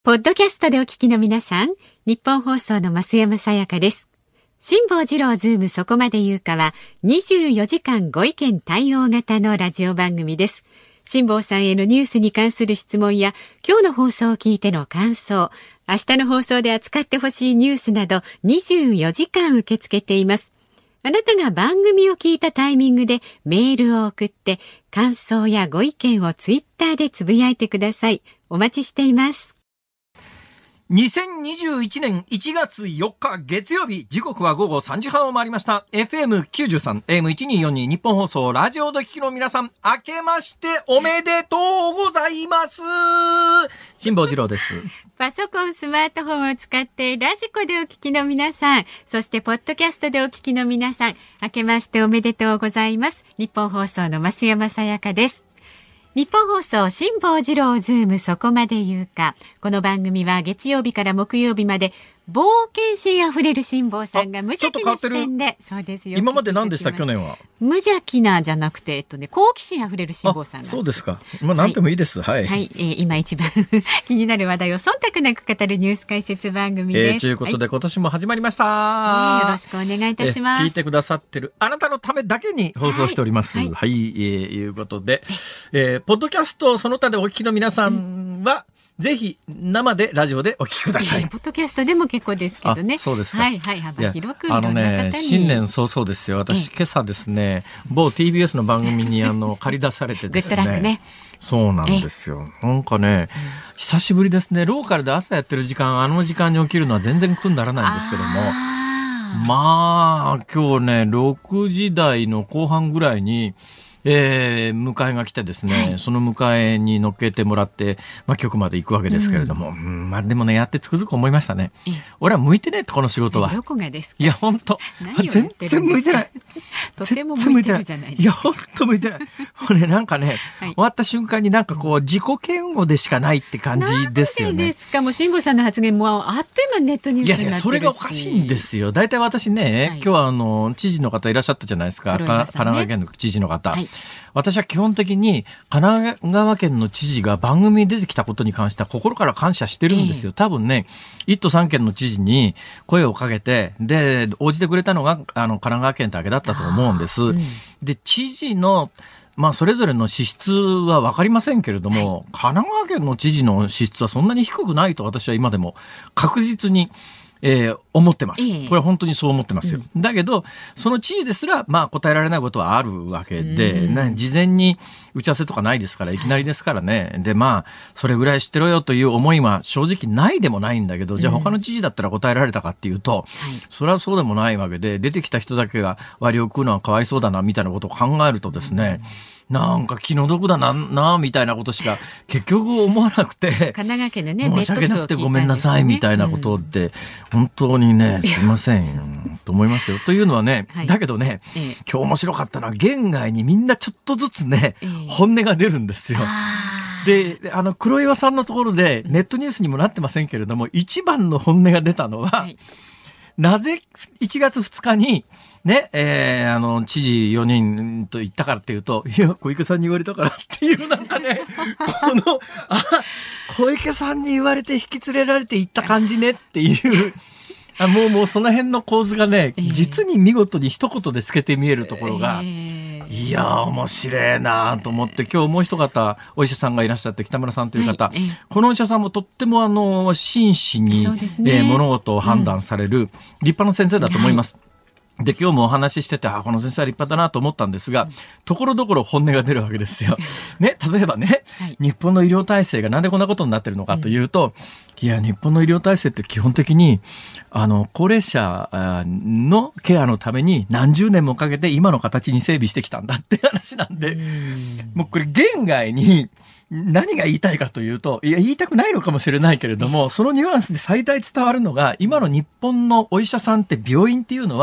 ポッドキャストでお聞きの皆さん、日本放送の増山さやかです。辛坊治郎ズームそこまで言うかは24時間ご意見対応型のラジオ番組です。辛坊さんへのニュースに関する質問や今日の放送を聞いての感想、明日の放送で扱ってほしいニュースなど24時間受け付けています。あなたが番組を聞いたタイミングでメールを送って感想やご意見をツイッターでつぶやいてください。お待ちしています。 2021年1月4日月曜日、時刻は午後3時半を回りました。FM93、AM1242 日本放送ラジオで聞きの皆さん、明けましておめでとうございます。辛坊治郎です。 パソコン、スマートフォンを使ってラジコでお聞きの皆さん、そしてポッドキャストでお聞きの皆さん、明けましておめでとうございます。日本放送の増山さやかです。日本放送辛坊治郎ズームそこまで言うか。この番組は月曜日から木曜日まで冒険心あふれる辛坊さんが無邪気な視点で、そうですよ。 今まで何でした去年は？ 無邪気なじゃなくて好奇心あふれる辛坊さんが。 そうですか。何でもいいです。はい。 はい、今一番気になる話題を忖度なく語るニュース解説番組です。 ということで、今年も始まりました。 よろしくお願いいたします。 聞いてくださってるあなたのためだけに放送しております。はい。いうことで、ポッドキャストその他でお聞きの皆さんは、ぜひ生でラジオでお聞きください。 ポッドキャストでも結構ですけどね。 そうですか。 はいはい、幅広くいろんな方に。 新年早々ですよ。私今朝ですね、某 TBS の番組に借り出されてですね。 グッドラックね。そうなんですよ。なんかね、久しぶりですね。ローカルで朝やってる時間、あの時間に起きるのは全然苦にならないんですけども。今日ね、6時台の後半ぐらいに、迎えが来てですね、その迎えに乗っけてもらって、局まで行くわけですけれども、でもね、やってつくづく思いましたね。俺は向いてねえと、この仕事は。 どこがですか？ いや、本当全然向いてない。 とても向いてるじゃないですか。 いや、本当向いてない。これなんかね、終わった瞬間になんか自己嫌悪でしかないって感じですよね。 なんでですか？もう辛坊さんの発言もあっという間にネットニュースになってるし。いや、 それがおかしいんですよ。大体私ね、今日は知事の方いらっしゃったじゃないですか。神奈川県の知事の方。私は基本的に神奈川県の知事が番組に出てきたことに関しては心から感謝してるんですよ。多分ね、1都3県の知事に声をかけて、で、応じてくれたのが神奈川県だけだったと思うんです。で、知事のそれぞれの資質は分かりませんけれども、神奈川県の知事の資質はそんなに低くないと私は今でも確実に思ってます。これは本当にそう思ってますよ。だけど、その知事ですら、答えられないことはあるわけで、事前に打ち合わせとかないですから、いきなりですからね。で、それぐらい知ってろよという思いは正直ないでもないんだけど、じゃあ他の知事だったら答えられたかっていうと、それはそうでもないわけで、出てきた人だけが割を食うのはかわいそうだな、みたいなことを考えるとですね、なんか気の毒だなみたいなことしか結局思わなくて、 神奈川県でね、 申し訳なくてごめんなさいみたいなことって本当にね、すいませんと思いますよ。というのはね、だけどね、今日面白かったのは言外にみんなちょっとずつね、本音が出るんですよ。で、黒岩さんのところでネットニュースにもなってませんけれども、一番の本音が出たのは、なぜ1月2日にね、知事4人と言ったからっていうと、いや、小池さんに言われたからっていうなんかね、小池さんに言われて引き連れられて行った感じねっていう、もうその辺の構図がね、実に見事に一言で透けて見えるところが、いや面白いなと思って、今日もう一方お医者さんがいらっしゃって、北村さんという方、このお医者さんもとっても真摯に、物事を判断される立派な先生だと思います。で、今日もお話ししてて、この先生は立派だなと思ったんですが、ところどころ本音が出るわけですよ。ね、例えばね、日本の医療体制がなんでこんなことになってるのかというと、いや、日本の医療体制って基本的に、高齢者のケアのために何十年もかけて今の形に整備してきたんだって話なんで、もうこれ言外に、何が言いたいかというと、いや、言いたくないのかもしれないけれども、そのニュアンスで最大伝わるのが、今の日本のお医者さんって病院っていうのは、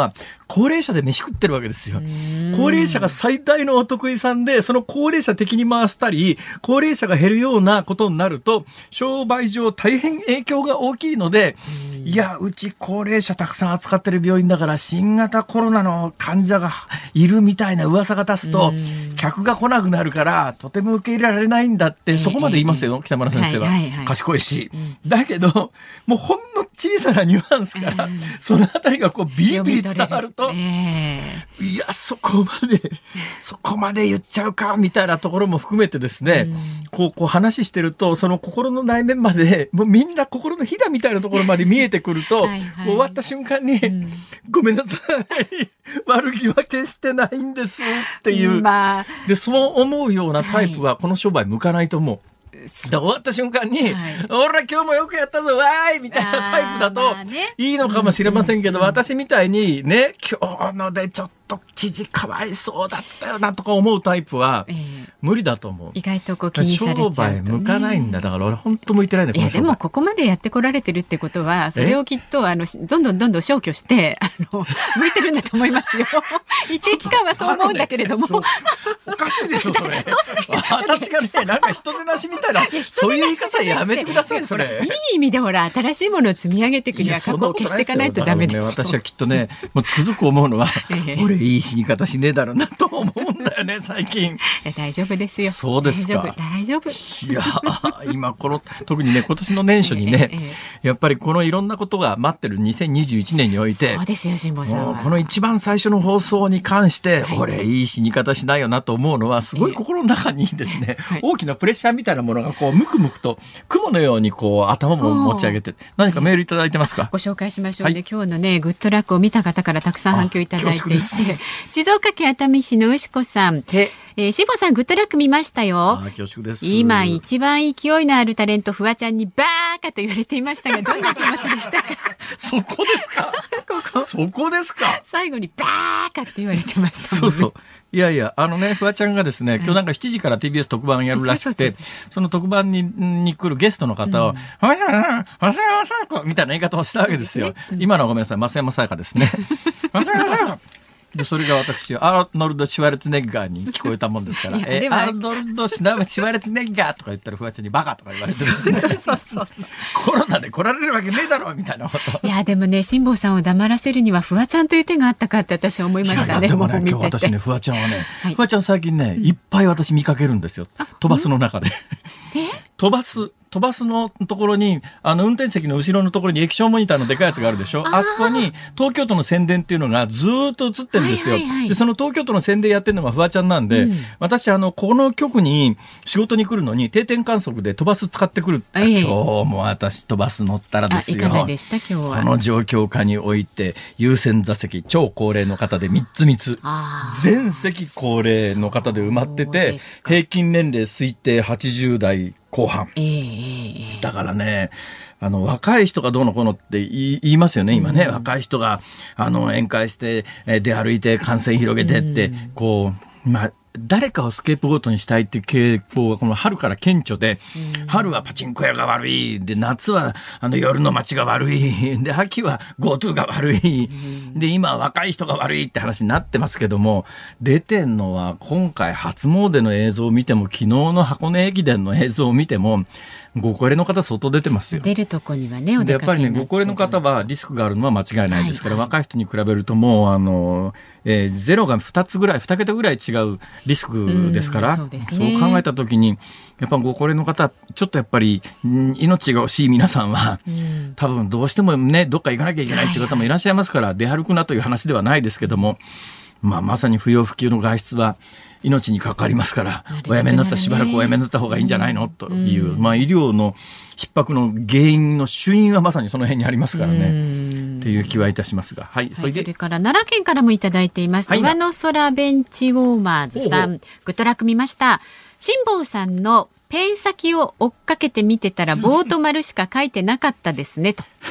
高齢者で飯食ってるわけですよ。高齢者が最大のお得意さんで、その高齢者的に回したり、高齢者が減るようなことになると、商売上大変影響が大きいので、いや、うち高齢者たくさん扱ってる病院だから、新型コロナの患者がいるみたいな噂が立つと、客が来なくなるから、とても受け入れられないんだって、そこまで言いますよ、北村先生は。賢いし。だけど、もうほんの小さなニュアンスから、そのあたりがこうビリビリ伝わると、いや、そこまで言っちゃうか、みたいなところも含めてですね、こう話してると、その心の内面まで、もうみんな心のひだみたいなところまで見えてくると、終わった瞬間に、ごめんなさい、悪気は決してないんですっていう。で、そう思うようなタイプは、この商売向かないと思う。終わった瞬間に、俺ら今日もよくやったぞ、わーいみたいなタイプだといいのかもしれませんけど、私みたいにね、今日のでちょっと知事かわいそうだったよなとか思うタイプは無理だと思う。 意外とこう気にされちゃうと、ね、 商売向かないんだ。だから俺本当向いてないんだ。 いやでもここまでやってこられてるってことは、それをきっとどんどん消去して向いてるんだと思いますよ。一定期間はそう思うんだけれども、 おかしいでしょそれ。私がね、なんか人でなしみたいなそういう言い方やめてください。それいい意味でほら新しいものを積み上げていくには過去を消していかないとダメですよ。 私はきっとね、もうつくづく思うのは、俺いい死に方しねえだろうなと思うんだよね最近。 大丈夫ですよ。 そうですか。 大丈夫。 いや今特にね今年の年初にね、やっぱりこのいろんなことが待ってる2021年において、 そうですよ辛坊さんは。 この一番最初の放送に関して、俺いい死に方しないよなと思うのはすごい心の中にですね、大きなプレッシャーみたいなものがこうムクムクと雲のようにこう頭も持ち上げて、何かメールいただいてますか。 ご紹介しましょうね、今日のねグッドラックを見た方からたくさん反響いただいていて、静岡県熱海市の牛子さん、辛坊さんグッドラック見ましたよ。 恐縮です。 今一番勢いのあるタレントフワちゃんにバーカと言われていましたが、どんな気持ちでしたか。 そこですか。そこですか。 最後にバーカって言われてましたもんね。 そうそう。いやいや、フワちゃんがですね、今日なんか7時から TBS 特番やるらしくて、その特番に来るゲストの方を、増山さやかみたいな言い方をしたわけですよ。今のはごめんなさい、増山さやかですね。増山さやか。で、それが私、アーノルド・シュワルツェネッガーに聞こえたもんですから、アーノルド・シュワルツェネッガーとか言ったら、フワちゃんにバカとか言われてですね。コロナで来られるわけねえだろみたいなこと。 いや、でもね、辛坊さんを黙らせるには、フワちゃんという手があったかって私は思いましたね。 でもね、今日私ね、フワちゃんはね、フワちゃん最近ね、いっぱい私見かけるんですよ。飛ばすの中で。飛ばすのところに、運転席の後ろのところに液晶モニターのでかいやつがあるでしょ。あそこに東京都の宣伝っていうのがずっと映ってるんですよ。で、その東京都の宣伝やってるのがフワちゃんなんで、私、この局に仕事に来るのに定点観測で飛ばす使ってくる。今日も私飛ばす乗ったらですよ。 いかがでした今日は。 この状況下において、優先座席、超高齢の方で3つ3つ。全席高齢の方で埋まってて、平均年齢推定80代後半。だからね、若い人がどうのこうのって言いますよね、今ね。若い人が、宴会して、出歩いて感染広げてって、こう、誰かをスケープゴートにしたいっていう傾向がこの春から顕著で、春はパチンコ屋が悪い。で、夏は夜の街が悪い。で、秋は GoTo が悪い。で、今は若い人が悪いって話になってますけども、出てんのは今回初詣の映像を見ても、昨日の箱根駅伝の映像を見ても、ご高齢の方相当出てますよ。 出るとこにはね、お出かけになって。 やっぱりね、ご高齢の方はリスクがあるのは間違いないですから、若い人に比べるともうゼロが2桁ぐらい違うリスクですから、そう考えたときに、やっぱご高齢の方、ちょっとやっぱり命が惜しい皆さんは、多分どうしてもね、どっか行かなきゃいけないっていう方もいらっしゃいますから、出歩くなという話ではないですけども、まさに不要不急の外出は命に関わりますから、おやめになったらしばらくおやめになった方がいいんじゃないのという、医療の逼迫の原因の主因はまさにその辺にありますからね、という気はいたしますが、それから奈良県からもいただいています。上野空ベンチウォーマーズさん、グッドラック見ました。辛坊さんのペン先を追っかけて見てたら棒と丸しか書いてなかったですねと。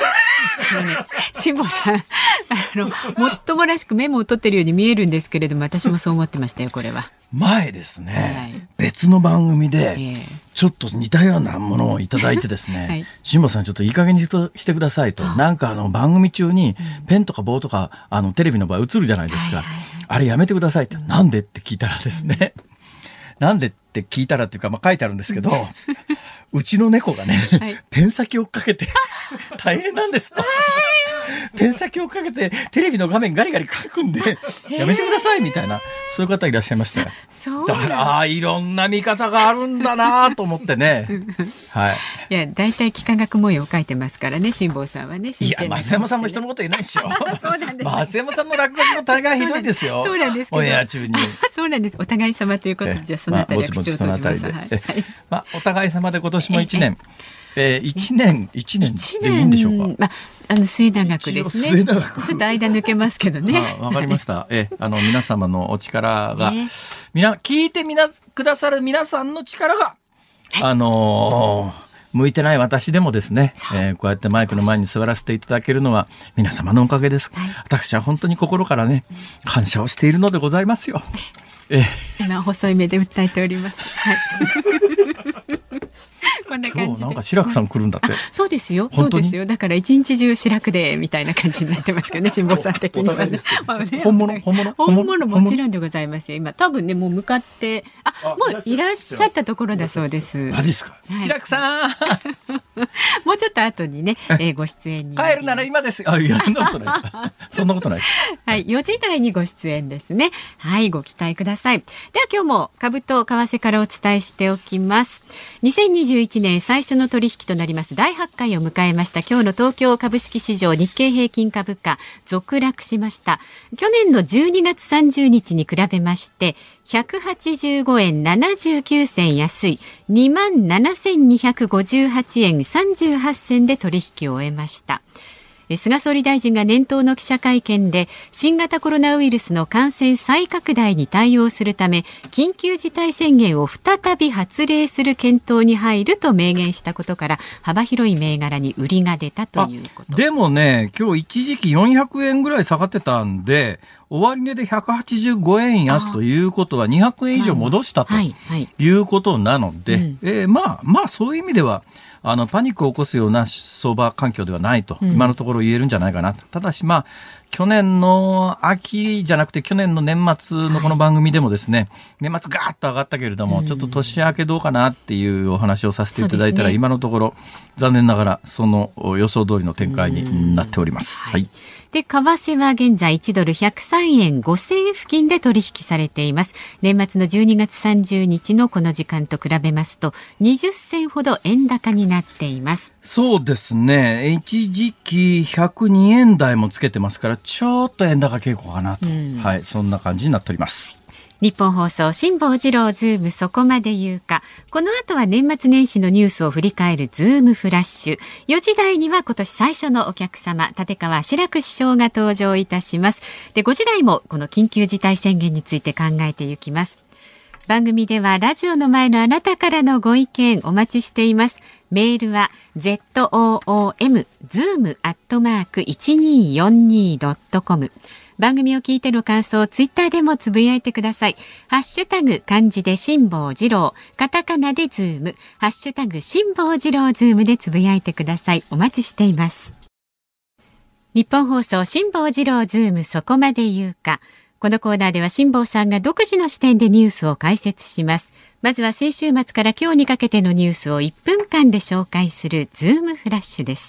辛坊さんもっともらしくメモを取ってるように見えるんですけれども、私もそう思ってましたよ。これは前ですね、別の番組でちょっと似たようなものをいただいてですね、辛坊さんちょっといい加減にしてくださいと、なんか番組中にペンとか棒とかテレビの場合映るじゃないですか、あれやめてくださいって、なんでって聞いたらですね、なんでって聞いたらっていうか、書いてあるんですけど、うちの猫がね、ペン先を追っかけて大変なんですと。ペン先を追っかけてテレビの画面ガリガリ書くんでやめてくださいみたいな、そういう方いらっしゃいましたよ。だからいろんな見方があるんだなと思ってね。はい。いや、だいたい幾何学模様を書いてますからね、辛坊さんはね。いや、増山さんも人のこと言えないでしょ。そうなんです。増山さんの落書きも大概ひどいですよ。そうなんですけど。オンエア中に。そうなんです。お互い様ということで、じゃあそのあたりは口を閉じます。お互い様で今年も1年。1年でいいんでしょうか。末永くですね。ちょっと間抜けますけどね。わかりました。皆様のお力が、聞いてくださる皆さんの力が、向いてない私でもですね、こうやってマイクの前に座らせていただけるのは皆様のおかげです。私は本当に心からね、感謝をしているのでございますよ。今細い目で訴えております。はい。こんな感じで。今日なんか志らくさん来るんだって。そうですよ。そうですよ。だから一日中志らくでみたいな感じになってますけどね、辛坊さん的にはね。本物もちろんでございますよ。今多分ね、もう向かってもういらっしゃったところだそうです。マジですか。志らくさん。もうちょっと後にね、ご出演に。帰るなら今ですよ。いや、そんなことない。そんなことない。はい、4時台にご出演ですね。はい、ご期待ください。では今日も株と為替からお伝えしておきます。2021年最初の取引となります第8回を迎えました今日の東京株式市場、日経平均株価続落しました。去年の12月30日に比べまして185円79銭安い 27,258 円38銭で取引を終えました。菅総理大臣が年頭の記者会見で新型コロナウイルスの感染再拡大に対応するため緊急事態宣言を再び発令する検討に入ると明言したことから幅広い銘柄に売りが出たということ。でもね、今日一時期400円ぐらい下がってたんで終値で185円安ということは200円以上戻したということなので、まあそういう意味ではパニックを起こすような相場環境ではないと今のところ言えるんじゃないかなと。ただし去年の秋じゃなくて去年の年末のこの番組でもですね、年末ガーッと上がったけれども、ちょっと年明けどうかなっていうお話をさせていただいたら、今のところ残念ながらその予想通りの展開になっております。はい。で、為替は現在1ドル103円5銭付近で取引されています。年末の12月30日のこの時間と比べますと20銭ほど円高になっています。そうですね。一時期102円台もつけてますから、ちょっと円高傾向かなと、はい、そんな感じになっております。日本放送辛坊治郎ズームそこまで言うか。この後は年末年始のニュースを振り返るズームフラッシュ。4時台には今年最初のお客様、立川志らく師匠が登場いたします。で、5時台もこの緊急事態宣言について考えていきます。番組ではラジオの前のあなたからのご意見お待ちしています。メールは zoom@1242.com。番組を聞いての感想をツイッターでもつぶやいてください。ハッシュタグ漢字で辛坊治郎、カタカナでズーム、ハッシュタグ辛坊治郎ズームでつぶやいてください。お待ちしています。日本放送辛坊治郎ズームそこまで言うか。このコーナーでは辛坊さんが独自の視点でニュースを解説します。まずは先週末から今日にかけてのニュースを1分間で紹介するズームフラッシュです。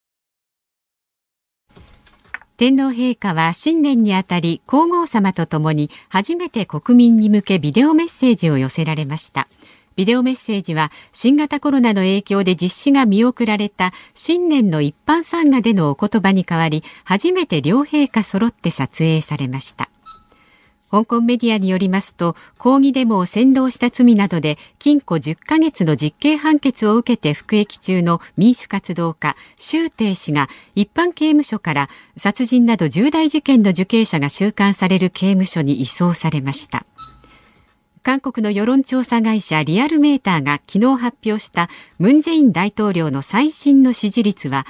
天皇陛下は新年にあたり皇后さまとともに初めて国民に向けビデオメッセージを寄せられました。ビデオメッセージは新型コロナの影響で実施が見送られた新年の一般参賀でのお言葉に代わり、初めて両陛下揃って撮影されました。香港メディアによりますと、抗議デモを扇動した罪などで禁錮10ヶ月の実刑判決を受けて服役中の民主活動家周庭氏が一般刑務所から殺人など重大事件の受刑者が収監される刑務所に移送されました。 韓国の世論調査会社リアルメーターが昨日発表したムン・ジェイン大統領の最新の支持率は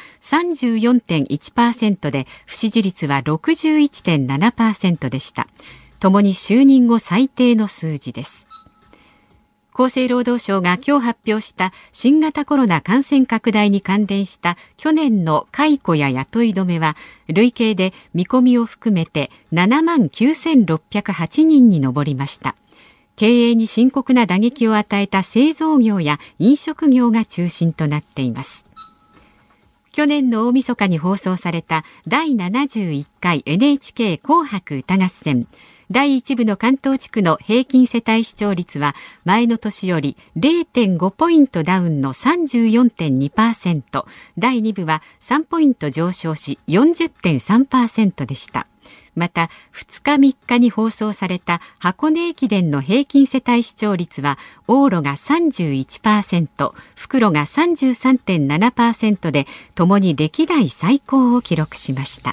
34.1% で、不支持率は 61.7% でした。ともに就任後最低の数字です。厚生労働省が今日発表した新型コロナ感染拡大に関連した去年の解雇や雇い止めは、累計で見込みを含めて79,608人に上りました。経営に深刻な打撃を与えた製造業や飲食業が中心となっています。去年の大晦日に放送された第71回 NHK 紅白歌合戦。第1部の関東地区の平均世帯視聴率は前の年より 0.5 ポイントダウンの 34.2%、第2部は3ポイント上昇し 40.3% でした。また2日3日に放送された箱根駅伝の平均世帯視聴率は往路が 31%、復路が 33.7% でともに歴代最高を記録しました。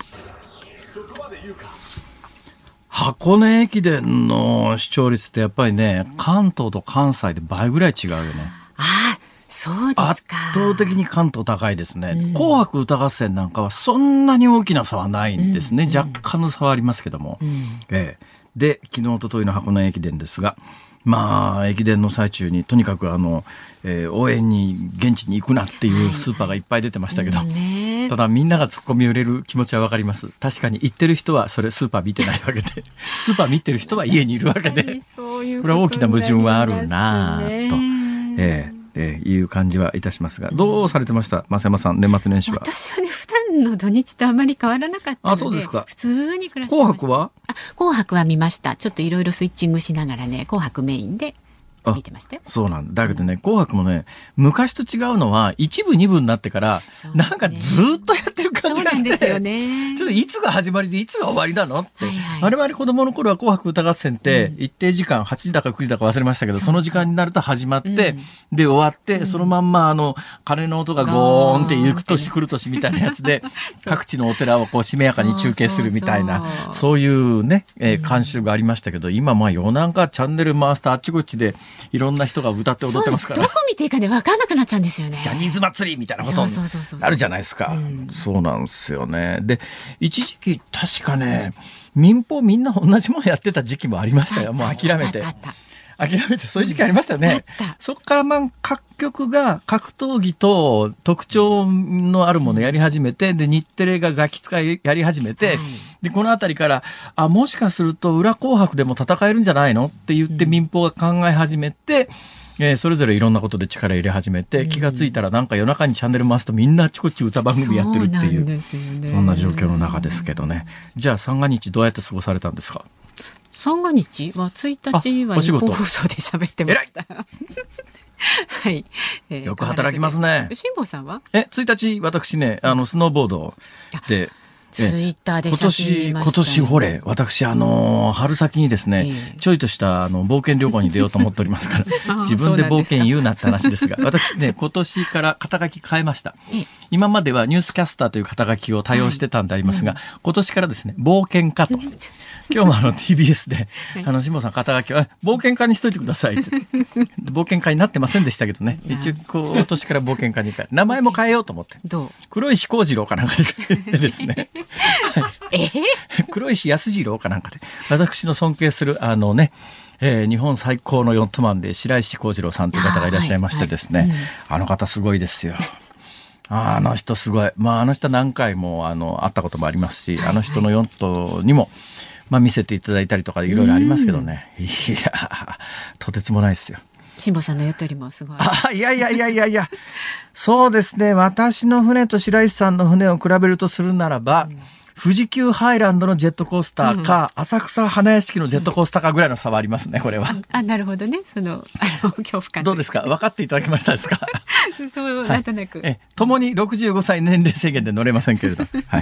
箱根駅伝の視聴率ってやっぱりね、関東と関西で倍ぐらい違うよね。 ああ、そうですか。 圧倒的に関東高いですね。紅白歌合戦なんかはそんなに大きな差はないんですね。若干の差はありますけども。で、昨日おとといの箱根駅伝ですが、まあ駅伝の最中にとにかく応援に現地に行くなっていうスーパーがいっぱい出てましたけど、ただみんなが突っ込みを入れる気持ちはわかります。確かに行ってる人はそれスーパー見てないわけで、スーパー見てる人は家にいるわけで、これは大きな矛盾はあるなと、いう感じはいたしますが、どうされてました増山さん、年末年始は。 私はね、普段の土日とあまり変わらなかったので、 そうですか。 普通に暮らしてました。 紅白は？ 紅白は見ました。ちょっといろいろスイッチングしながらね、紅白メインで見てましたよ。そうなんだ。だけどね、紅白もね、昔と違うのは一部二部になってから、なんかずっとやってる感じがして、ちょっといつが始まりでいつが終わりなのって、我々子供の頃は紅白歌合戦って一定時間、8時だか9時だか忘れましたけど、その時間になると始まって、で終わって、そのまんま鐘の音がゴーンって行く年来る年みたいなやつで、各地のお寺をこうしめやかに中継するみたいな、そういうね、慣習がありましたけど、今まあ夜中チャンネル回すとあっちこっちでいろんな人が歌って踊ってますから、 どこ見ていいかね分かんなくなっちゃうんですよね。 ジャニーズ祭りみたいなことになるじゃないですか。そうなんですよね。で、一時期確かね、民放みんな同じものやってた時期もありましたよ。もう諦めてそういう時期ありましたよね。そこから各局が格闘技と特徴のあるものやり始めて、で日テレがガキ使いやり始めて、でこのあたりからもしかすると裏紅白でも戦えるんじゃないのって言って民放が考え始めて、それぞれいろんなことで力入れ始めて、気がついたらなんか夜中にチャンネル回すとみんなあちこち歌番組やってるっていう、そんな状況の中ですけどね。じゃあ三が日どうやって過ごされたんですか？ 三が日は1日は日本放送で喋ってました。はい、 よく働きますね。 辛坊さんは 1日私ね、スノーボードでツイッターで写真見ましたね。 今年ほれ私春先にですね、ちょいとした冒険旅行に出ようと思っておりますから自分で冒険言うなって話ですが、私ね今年から肩書き変えました。今まではニュースキャスターという肩書きを多用してたんでありますが、今年からですね冒険家と今日もTBS で辛坊さん肩書きは冒険家にしといてくださいって冒険家になってませんでしたけどね、一応今年から冒険家に名前も変えようと思って、黒石幸次郎かなんかで変えてですね黒石安次郎かなんかで、私の尊敬する日本最高のヨットマンで白石幸次郎さんという方がいらっしゃいましてですね、あの方すごいですよ。あの人すごい。あの人何回も会ったこともありますし、あの人のヨットにも見せていただいたりとかいろいろありますけどね、いやとてつもないですよ。 辛坊さんのヨットよりもすごい。 いやそうですね、私の船と白石さんの船を比べるとするならば、富士急ハイランドのジェットコースターか、浅草花屋敷のジェットコースターかぐらいの差はありますね、これは。 なるほどね。恐怖感。 どうですか、分かっていただけましたですか？ そう、なんとなく。 ともに65歳年齢制限で乗れませんけれど。はい。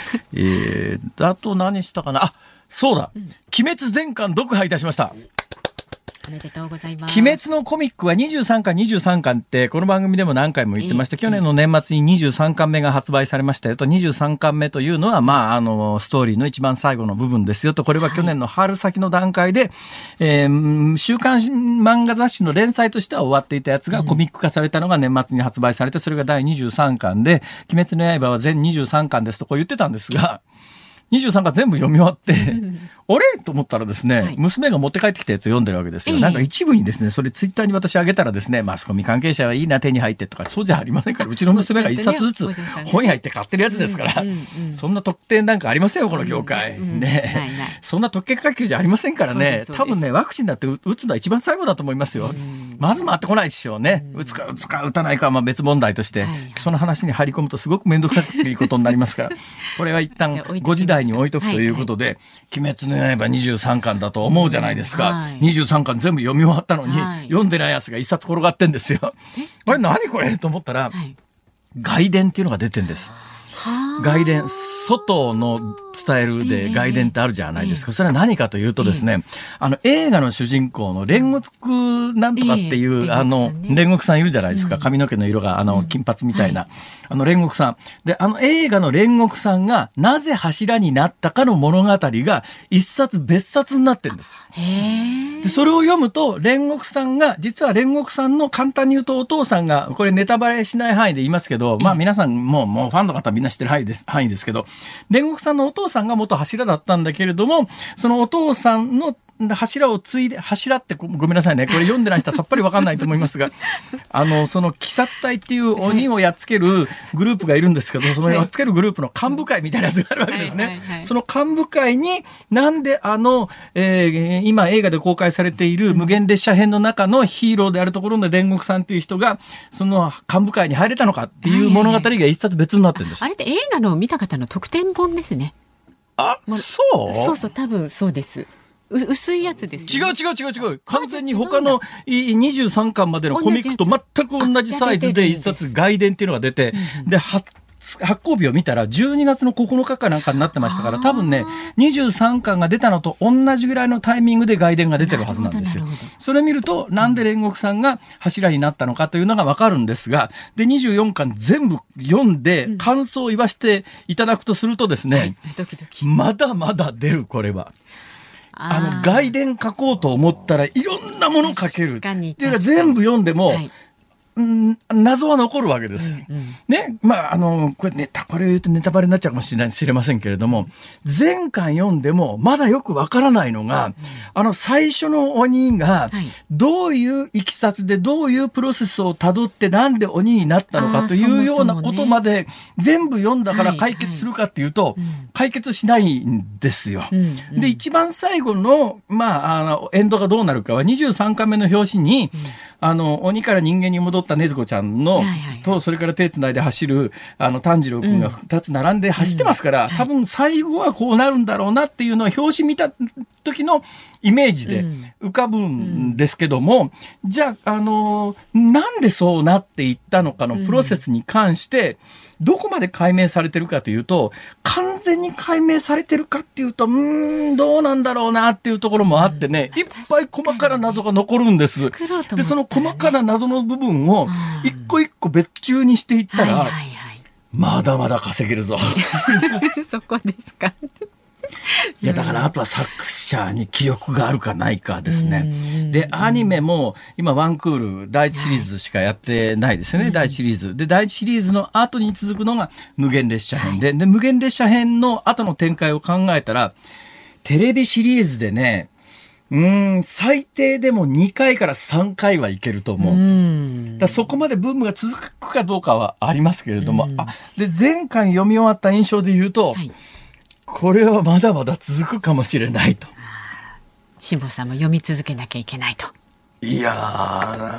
あと何したかな。そうだ。鬼滅全巻読破いたしました。 おめでとうございます。 鬼滅のコミックは23巻ってこの番組でも何回も言ってまして、去年の年末に23巻目が発売されましたよと。23巻目というのはストーリーの一番最後の部分ですよと。これは去年の春先の段階で、週刊漫画雑誌の連載としては終わっていたやつがコミック化されたのが年末に発売されて、それが第23巻で、鬼滅の刃は全23巻ですとこう言ってたんですが、23巻全部読み終わって、あれと思ったらですね、娘が持って帰ってきたやつ読んでるわけですよ。なんか一部にですね、それツイッターに私あげたらですね、マスコミ関係者はいいな、手に入ってとか、そうじゃありませんから、うちの娘が一冊ずつ本屋行って買ってるやつですから、そんな特典なんかありませんよ、この業界。ね。そんな特権階級じゃありませんからね、多分ね、ワクチンだって打つのは一番最後だと思いますよ。まず回ってこないでしょうね。打つか打たないかは別問題として、その話に入り込むとすごく面倒くさいことになりますから、これは一旦ご時代に置いとくということで、鬼滅の刃23巻だと思うじゃないですか。23巻全部読み終わったのに、読んでないやつが一冊転がってんですよ。あれ何これと思ったら、外伝っていうのが出てんです。外伝、外の伝えるで外伝ってあるじゃないですか。それは何かというとですね、映画の主人公の煉獄なんとかっていう、煉獄さんいるじゃないですか。髪の毛の色が、金髪みたいな。煉獄さん。で、映画の煉獄さんがなぜ柱になったかの物語が一冊別冊になってるんですよ。で、それを読むと、煉獄さんが、実は煉獄さんの簡単に言うとお父さんが、これネタバレしない範囲で言いますけど、皆さんもうファンの方みんな知ってる範囲ですけど、煉獄さんのお父さんが元柱だったんだけれども、そのお父さんの柱を継いで、柱ってごめんなさいね。これ読んでない人はさっぱりわかんないと思いますが、その鬼殺隊っていう鬼をやっつけるグループがいるんですけど、そのやっつけるグループの幹部会みたいなやつがあるわけですね。その幹部会に、なんで今映画で公開されている無限列車編の中のヒーローであるところの煉獄さんっていう人が、その幹部会に入れたのかっていう物語が一冊別になってるんです。 あれって映画の見た方の特典本ですね。そう、多分そうです。薄いやつです、ね。 違う。完全に他の23巻までのコミックと全く同じサイズで一冊外伝っていうのが出て、で、発行日を見たら12月の9日かなんかになってましたから、多分ね、23巻が出たのと同じぐらいのタイミングで外伝が出てるはずなんですよ。それ見ると、なんで煉獄さんが柱になったのかというのがわかるんですが、で、24巻全部読んで感想を言わせていただくとするとですね、まだまだ出る、これは。外伝書こうと思ったらいろんなもの書けるっていうのは全部読んでも、謎は残るわけですよ。ね。これ言うとネタバレになっちゃうかもしれませんけれども、前巻読んでもまだよくわからないのが、最初の鬼がどういういきさつでどういうプロセスをたどってなんで鬼になったのかというようなことまで全部読んだから解決するかっていうと、解決しないんですよ。で、一番最後の、エンドがどうなるかは23巻目の表紙に、鬼から人間に戻った禰豆子ちゃんの、と、それから手つないで走る、炭治郎くんが2つ並んで走ってますから、多分最後はこうなるんだろうなっていうのは表紙見た時のイメージで浮かぶんですけども、じゃあ、なんでそうなっていったのかのプロセスに関して、どこまで解明されてるかというと、完全に解明されてるかっていうと、どうなんだろうなっていうところもあってね、いっぱい細かな謎が残るんです。で、その細かな謎の部分を一個一個別注にしていったら、まだまだ稼げるぞ。 そこですか。 いや、だからあとは作者に記憶があるかないかですね。で、アニメも今ワンクール第一シリーズしかやってないですよね、第一シリーズ。で、第一シリーズの後に続くのが無限列車編で、無限列車編の後の展開を考えたら、テレビシリーズでね、最低でも2回から3回はいけると思う。だそこまでブームが続くかどうかはありますけれども、で、前回読み終わった印象で言うと、これはまだまだ続くかもしれないと。 辛坊さんも読み続けなきゃいけないと。 いや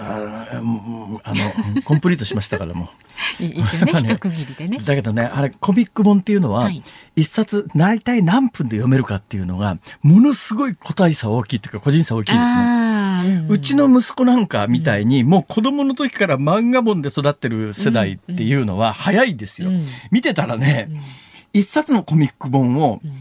コンプリートしましたからもう。 一応ね、一区切りでね。 だけどね、あれコミック本っていうのは、一冊大体何分で読めるかっていうのがものすごい個体差大きいというか個人差大きいですね。うちの息子なんかみたいに、もう子供の時から漫画本で育ってる世代っていうのは早いですよ。見てたらね、一冊のコミック本を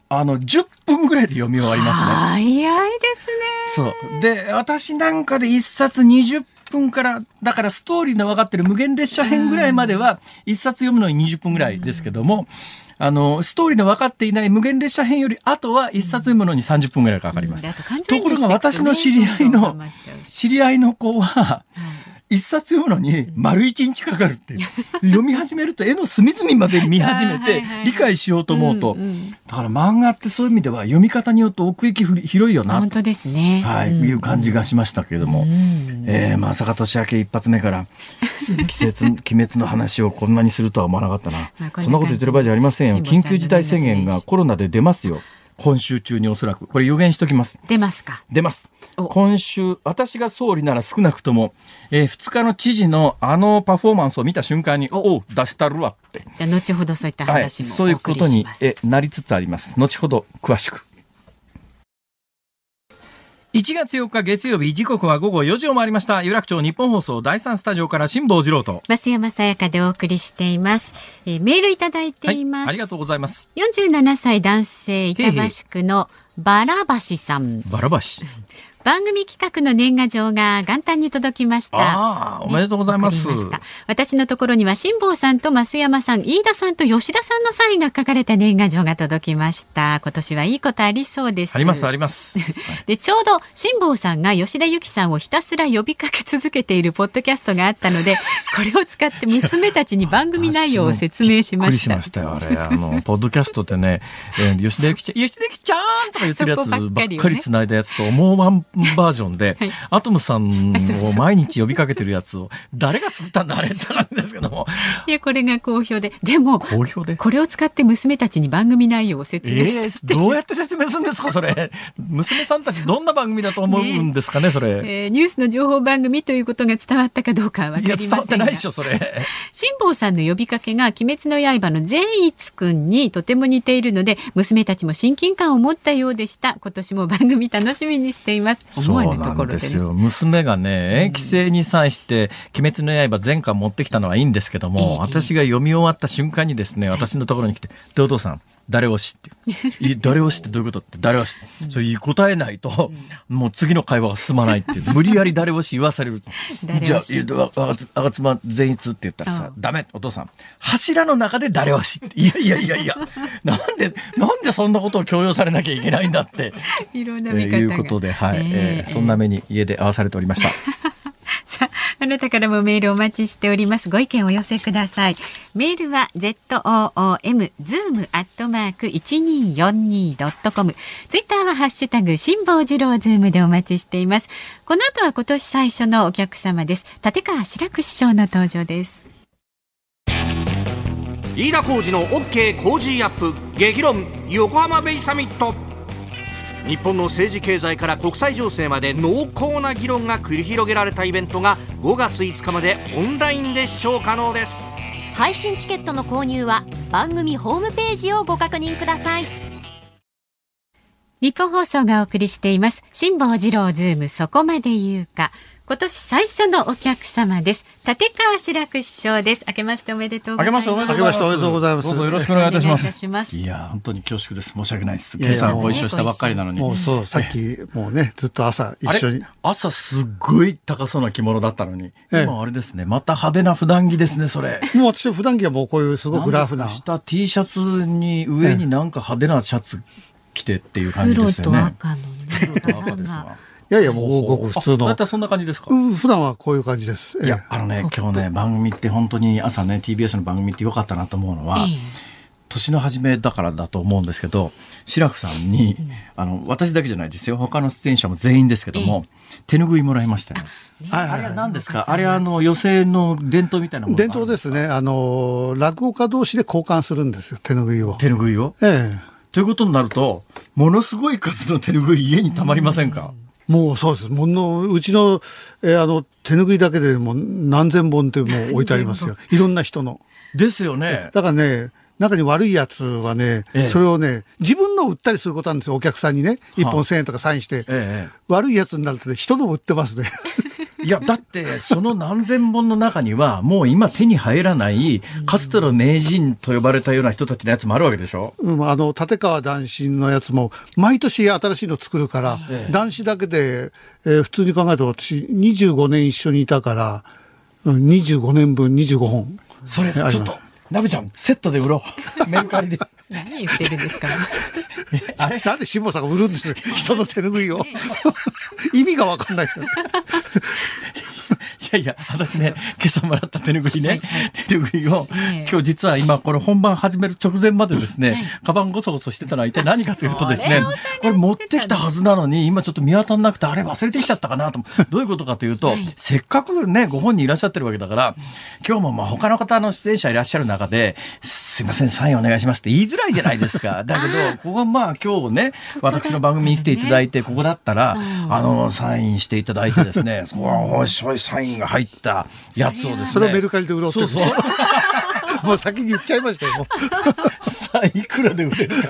10分ぐらいで読み終わりますね。 早いですね。そう。で、私なんかで1冊20分から、だからストーリーの分かってる無限列車編ぐらいまでは1冊読むのに20分ぐらいですけども、ストーリーの分かっていない無限列車編より後は1冊読むのに30分ぐらいかかります。ところが私の知り合いの子は、一冊読むのに丸1日かかるっていう。読み始めると絵の隅々まで見始めて理解しようと思うと、だから漫画ってそういう意味では読み方によって奥行き広いよな。 本当ですね。 はい、いう感じがしましたけれども、まさか年明け一発目から鬼滅の話をこんなにするとは思わなかったな。そんなこと言ってる場合じゃありませんよ。緊急事態宣言がコロナで出ますよ。今週中におそらく。これ予言しときます。 出ますか？ 出ます。今週、私が総理なら少なくとも、2日の知事のパフォーマンスを見た瞬間に、出したるわって。 じゃあ、後ほどそういった話もお送りします。 そういうことになりつつあります。後ほど詳しく。1月4日月曜日、時刻は午後4時を回りました。有楽町日本放送第3スタジオから辛坊治郎と増山さやかでお送りしています。メールいただいています。 ありがとうございます。 47歳男性板橋区のバラバシさん。 バラバシ。 番組企画の年賀状が元旦に届きました。 おめでとうございます。 私のところには辛坊さんと増山さん、飯田さんと吉田さんのサインが書かれた年賀状が届きました。今年はいいことありそうです。 ありますあります。 で、ちょうど辛坊さんが吉田由紀さんをひたすら呼びかけ続けているポッドキャストがあったので、これを使って娘たちに番組内容を説明しました。 びっくりしましたよ。あれポッドキャストってね、吉田由紀ちゃんとか言ってるやつばっかりつないだやつともうワンバージョンで、アトムさんを毎日呼びかけてるやつを誰が作ったんだあれってなんですけども、 いやこれが好評で、でも好評でこれを使って娘たちに番組内容を説明して、 どうやって説明するんですかそれ。娘さんたちどんな番組だと思うんですかねそれ。 ニュースの情報番組ということが伝わったかどうかは分かりませんが、 いや伝わってないでしょそれ。 辛坊さんの呼びかけが鬼滅の刃の善逸くんにとても似ているので、娘たちも親近感を持ったようでした。今年も番組楽しみにしています。思わぬところでね。そうなんですよ。 娘がね、規制に際して鬼滅の刃全巻持ってきたのはいいんですけども、私が読み終わった瞬間にですね、私のところに来て、でお父さん誰推しって誰推しってどういうことって誰推しそれ答えないと、もう次の会話が進まないっていう無理やり誰推し言わされるじゃあ吾妻善逸って言ったらさ、ダメお父さん柱の中で誰推しっていやなんでそんなことを強要されなきゃいけないんだっていろんな見方がいうことで、そんな目に家で合わされておりました。 さあ、あなたからもメールお待ちしております。ご意見をお寄せください。メールは zoom@1242.com、 ツイッターはハッシュタグ辛坊治郎ズームでお待ちしています。この後は今年最初のお客様です。立川志らく師匠の登場です。 飯田浩司の OK 工事アップ激論横浜ベイサミット。日本の政治経済から国際情勢まで濃厚な議論が繰り広げられたイベントが5月5日までオンラインで視聴可能です。 配信チケットの購入は番組ホームページをご確認ください。 日本放送がお送りしています辛坊治郎ズームそこまで言うか。今年最初のお客様です。立川志らく師匠です。明けましておめでとうございます。 明けましておめでとうございます。 どうぞよろしくお願いいたします。 いや本当に恐縮です。申し訳ないです。今朝ご一緒したばっかりなのに。 もうそうさっきもうねずっと朝一緒に。 朝すっごい高そうな着物だったのに、今あれですね。また派手な普段着ですねそれ。 もう私普段着はもうこういうすごくラフな。 下 T シャツに上になんか派手なシャツ着てっていう感じですよね。 黒と赤のね。 いやもうごく普通の。 またそんな感じですか。 普段はこういう感じです。 いや今日ね番組って本当に朝ね TBS の番組って良かったなと思うのは、年の初めだからだと思うんですけど、志らくさんに、私だけじゃないですよ、他の出演者も全員ですけども、手拭いもらいましたよ。あれは何ですか。あれは寄席の伝統みたいなもの。 伝統ですね。落語家同士で交換するんですよ手拭いを。 手拭いを。ということになるとものすごい数の手拭い家にたまりませんか。 もうそうです。うちの、手拭いだけでもう何千本ってもう置いてありますよ。いろんな人の。 ですよね。 だからね、中に悪いやつはね、それをね、自分の売ったりすることあるんですよ。お客さんにね、1本1000円とかサインして。悪いやつになるとね、人のも売ってますね。 いや、だって、その何千本の中には、もう今手に入らない、かつての名人と呼ばれたような人たちのやつもあるわけでしょ。 立川談志のやつも、毎年新しいの作るから、談志だけで、普通に考えると私、25年一緒にいたから、25年分25本。 それ、ちょっと、なべちゃん、セットで売ろう。メルカリで。 何言ってるんですかあれなんで辛坊さんが売るんですよ。人の手拭いを。意味がわかんない。 いやいや、私ね、今朝もらった手拭いね、手拭いを、今日実は今、これ本番始める直前までですね、カバンごそごそしてたのは一体何かというとですね、これ持ってきたはずなのに、今ちょっと見当たんなくて、あれ忘れてきちゃったかなと。どういうことかというと、せっかくね、ご本人いらっしゃってるわけだから、今日もまあ他の方の出演者いらっしゃる中で、すいません、サインお願いしますって言いづらいじゃないですか。だけど、ここはまあ今日ね、私の番組に来ていただいて、ここだったら、サインしていただいてですね、そういうサインが入ったやつをですね。 それをメルカリで売ろうと。 そうもう先に言っちゃいましたよ。 さあ、いくらで売れるか、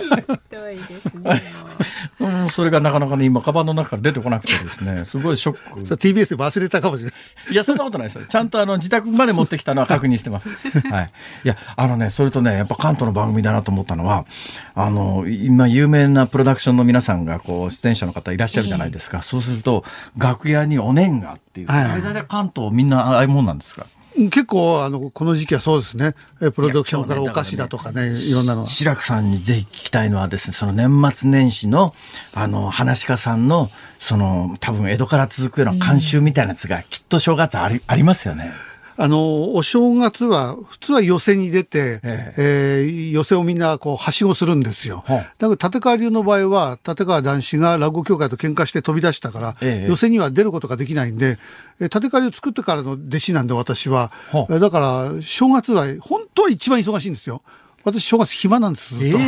ね。それがなかなかね、今、カバンの中から出てこなくてですね、すごいショック。 TBS で忘れたかもしれない。 いや、そんなことないですよ。ちゃんと自宅まで持ってきたのは確認してます。はい。いや、それとね、やっぱ関東の番組だなと思ったのは、今、有名なプロダクションの皆さんが、出演者の方いらっしゃるじゃないですか。そうすると、楽屋にお年賀っていう、大体関東みんなああいうもんなんですか？ 結構この時期はそうですね。プロダクションからお菓子だとかね、いろんなのは。 志らくさんにぜひ聞きたいのはですね、その年末年始の噺家さんの多分江戸から続くような慣習みたいなやつがきっと正月ありますよね。 お正月は普通は寄席に出て、寄席をみんなはしごするんですよ。だから立川流の場合は立川談志が落語協会と喧嘩して飛び出したから、寄席には出ることができないんで、立川流を作ってからの弟子なんで私は。だから正月は本当は一番忙しいんですよ。私正月暇なんです、ずっと。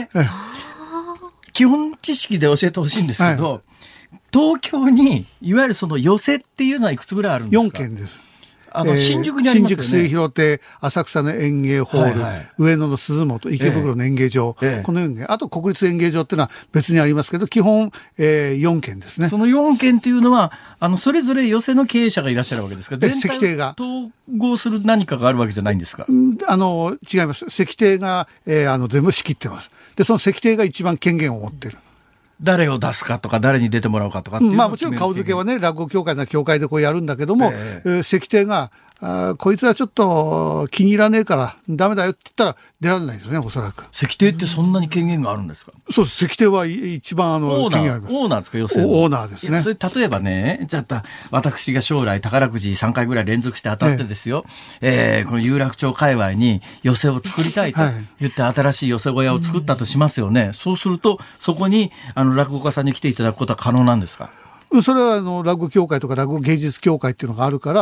基本知識で教えてほしいんですけど、東京にいわゆるその寄席っていうのはいくつぐらいあるんですか？ 4 軒です。 新宿にありますよね。 新宿末広亭、浅草の演芸ホール、上野の鈴本、池袋の演芸場、この4軒。あと国立演芸場っていうのは別にありますけど、基本、4軒ですね。 その4軒っていうのは、それぞれ寄席の経営者がいらっしゃるわけですか？ 石亭が。 統合する何かがあるわけじゃないんですか？ 違います。石亭が、全部仕切ってます。で、その石亭が一番権限を持ってる。 誰を出すかとか、誰に出てもらうかとかっていうのをもちろん顔付けはね、落語協会な協会でやるんだけども、石亭が、こいつはちょっと気に入らねえからダメだよって言ったら出られないですね、おそらく。 石亭ってそんなに権限があるんですか？ そうです。石亭は一番権限あります。 オーナーですか？寄席のオーナーですね。 それ例えばね、じゃあ私が将来宝くじ3回ぐらい連続して当たってですよ、この有楽町界隈に寄席を作りたいと言って新しい寄席小屋を作ったとしますよね。そうするとそこに落語家さんに来ていただくことは可能なんですか？ それは落語協会とか落語芸術協会っていうのがあるから、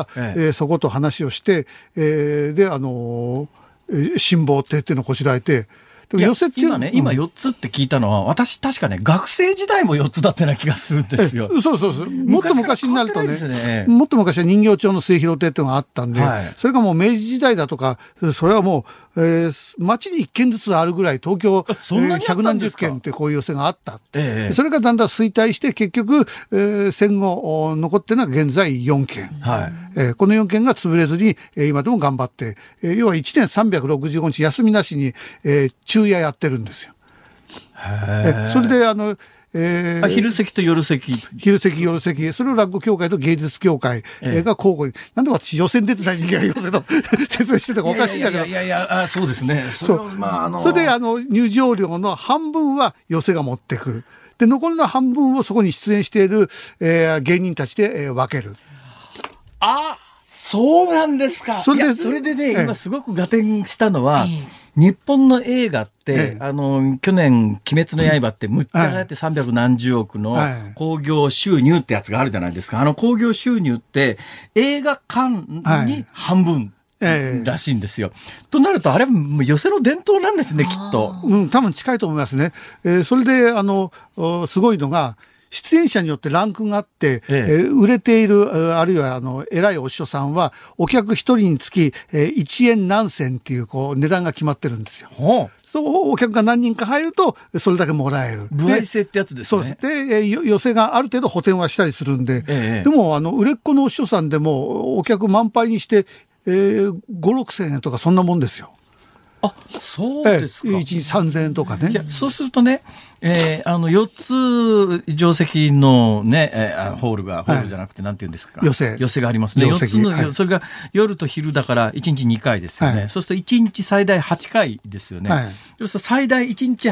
そこと話をして、で辛坊亭っていうのをこしらえて、でも寄席っていう今4つって聞いたのは、私確かね、学生時代も4つだったような気がするんですよ。 そう。もっと昔になるとね、もっと昔は人形町の末広亭っていうのがあったんで、それがもう明治時代だとか、それはもう、町に1軒ずつあるぐらい、東京百何十軒ってこういう寄席があった。それがだんだん衰退して、結局、戦後残ってるのは現在4軒。この4軒が潰れずに、今でも頑張って、要は1年365日休みなしに、昼夜やってるんですよ。それで昼席と夜席。 昼席、夜席。それを落語協会と芸術協会が交互に。なんで私予選出てない人間が寄席の説明してたかおかしいんだけど。 いや、そうですね。 それで入場料の半分は寄席が持ってく。で、残りの半分をそこに出演している、芸人たちで、分ける。 そうなんですか。それでね、今すごく合点したのは、日本の映画って、去年、鬼滅の刃ってむっちゃ流行って300何十億の興行収入ってやつがあるじゃないですか。興行収入って映画館に半分。らしいんですよ。となると、あれ、寄席の伝統なんですね、きっと。 多分近いと思いますね。それで、すごいのが、 出演者によってランクがあって、売れている、あるいは偉いお師匠さんは、お客一人につき、1円何銭っていう、値段が決まってるんですよ。お客が何人か入ると、それだけもらえる。 歩合制ってやつですね。 そうです。で、寄席がある程度補填はしたりするんで、でも、売れっ子のお師匠さんでも、お客満杯にして、5、6千円とかそんなもんですよ。 あ、そうですか。 1日3000円とかね。 いや、そうするとね、4つ定席のね、ホールじゃなくて、なんて言うんですか。寄席がありますね。4つの、それが夜と昼だから1日2回ですよね。そうすると1日最大8回ですよね。そうすると最大1日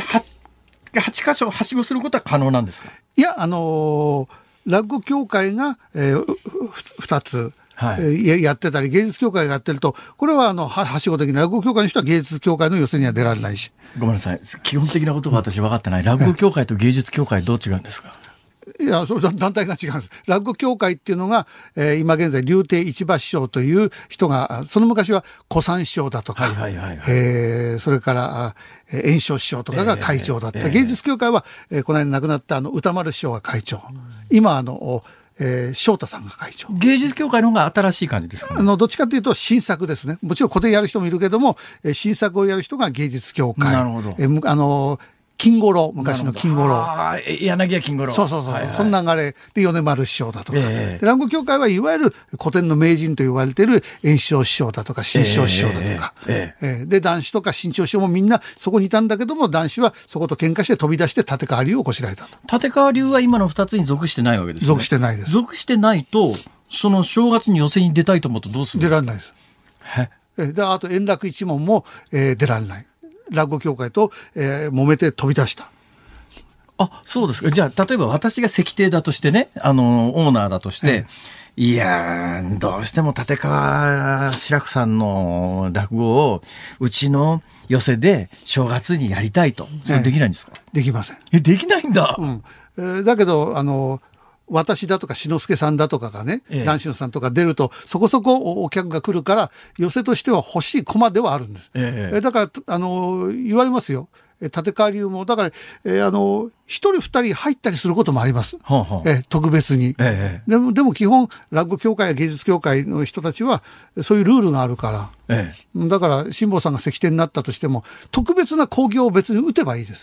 8箇所はしごすることは可能なんですか？ いや、落語協会が、2つ。やってたり、芸術協会がやってると、これははしご的な落語協会の人は芸術協会の寄席には出られないし。 ごめんなさい。基本的なことが私分かってない。落語協会と芸術協会どう違うんですか？ いや、団体が違うんです。落語協会っていうのが、今現在、柳亭市馬師匠という人が、その昔は小三師匠だとか、それから、圓生師匠とかが会長だった。芸術協会は、この間亡くなった歌丸師匠が会長。今、翔太さんが会長。 芸術協会の方が新しい感じですかね。 どっちかというと新作ですね。もちろん古典やる人もいるけども、新作をやる人が芸術協会。 なるほど。 金五郎、昔の金五郎。 柳家金五郎。 そう。その流れで米丸師匠だとか。落語協会はいわゆる古典の名人と言われている圓生師匠だとか、新生師匠だとか。で、談志とか新潮師匠もみんなそこにいたんだけども、談志はそこと喧嘩して飛び出して立川流をこしらえたと。 立川流は今の2つに属してないわけですね。 属してないです。 属してないと、その正月に寄席に出たいと思うとどうする？ 出られないです。で、あと円楽一門も、出られない。落語協会と、揉めて飛び出した。 あ、そうですか。じゃあ、例えば私が石亭だとしてね、オーナーだとして、いやー、どうしても立川志らくさんの落語を、うちの寄席で正月にやりたいと。それできないんですか？ できません。 できないんだ。 だけど、私だとか志の輔さんだとかがね、談志さんとか出ると、そこそこお客が来るから、寄席としては欲しい駒ではあるんです。だから、言われますよ。立川流も、だから、一人二人入ったりすることもあります。特別に。でも基本、落語協会や芸術協会の人たちは、そういうルールがあるから。だから、辛坊さんが石亭になったとしても、特別な興行を別に打てばいいです。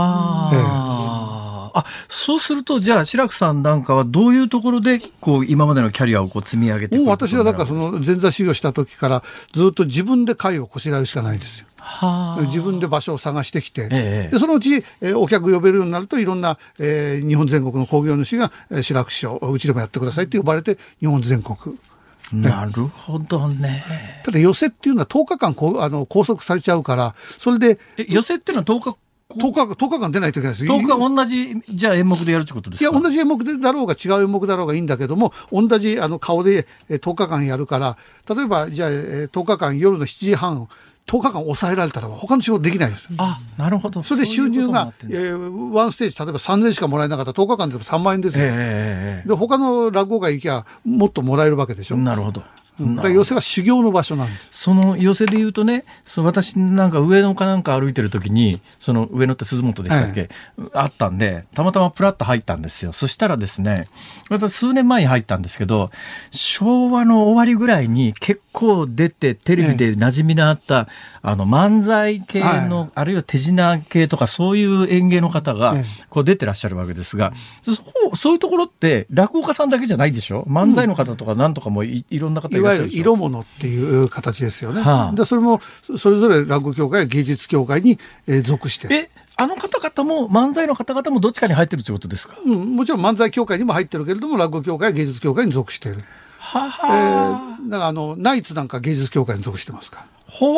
そうすると、じゃあ、志らくさんなんかはどういうところで、今までのキャリアを積み上げていくの？ 私はだから、前座修行した時から、ずっと自分で会をこしらえるしかないんですよ。自分で場所を探してきて、でそのうち、お客呼べるようになるといろんな、日本全国の興行主が志らく師匠うちでもやってくださいって呼ばれて日本全国。 なるほどね。 ただ寄席っていうのは10日間拘束されちゃうからそれで寄席っていうのは 10日間出ないといけないです。 10日同じじゃあ演目でやるってことですか？ いや同じ演目だろうが違う演目だろうがいいんだけども同じ顔で10日間やるから例えばじゃあ10日間夜の7時半10日間抑えられたら他の仕事できないです。 なるほど。 それで収入がワンステージ例えば3000円しかもらえなかったら10日間でも3万円ですよ。で他の落語が行きゃもっともらえるわけでしょ。 なるほど。 だから寄席は修行の場所なんです。 その寄席で言うとね、私なんか上野かなんか歩いてる時に、その上野って鈴本でしたっけ、あったんで、たまたまプラッと入ったんですよ。そしたらですね、私数年前に入ったんですけど、昭和の終わりぐらいに結構出てテレビで馴染みのあった、漫才系の、あるいは手品系とかそういう演芸の方がこう出てらっしゃるわけですが、そういうところって落語家さんだけじゃないでしょ？漫才の方とかなんとかも いろんな方いらっしゃるでしょ？ いわゆる色物っていう形ですよね。でそれもそれぞれ落語協会や芸術協会に属して。 あの方々も漫才の方々もどっちかに入ってるってことですか？ もちろん漫才協会にも入ってるけれども落語協会や芸術協会に属している。だからナイツなんか芸術協会に属してますから。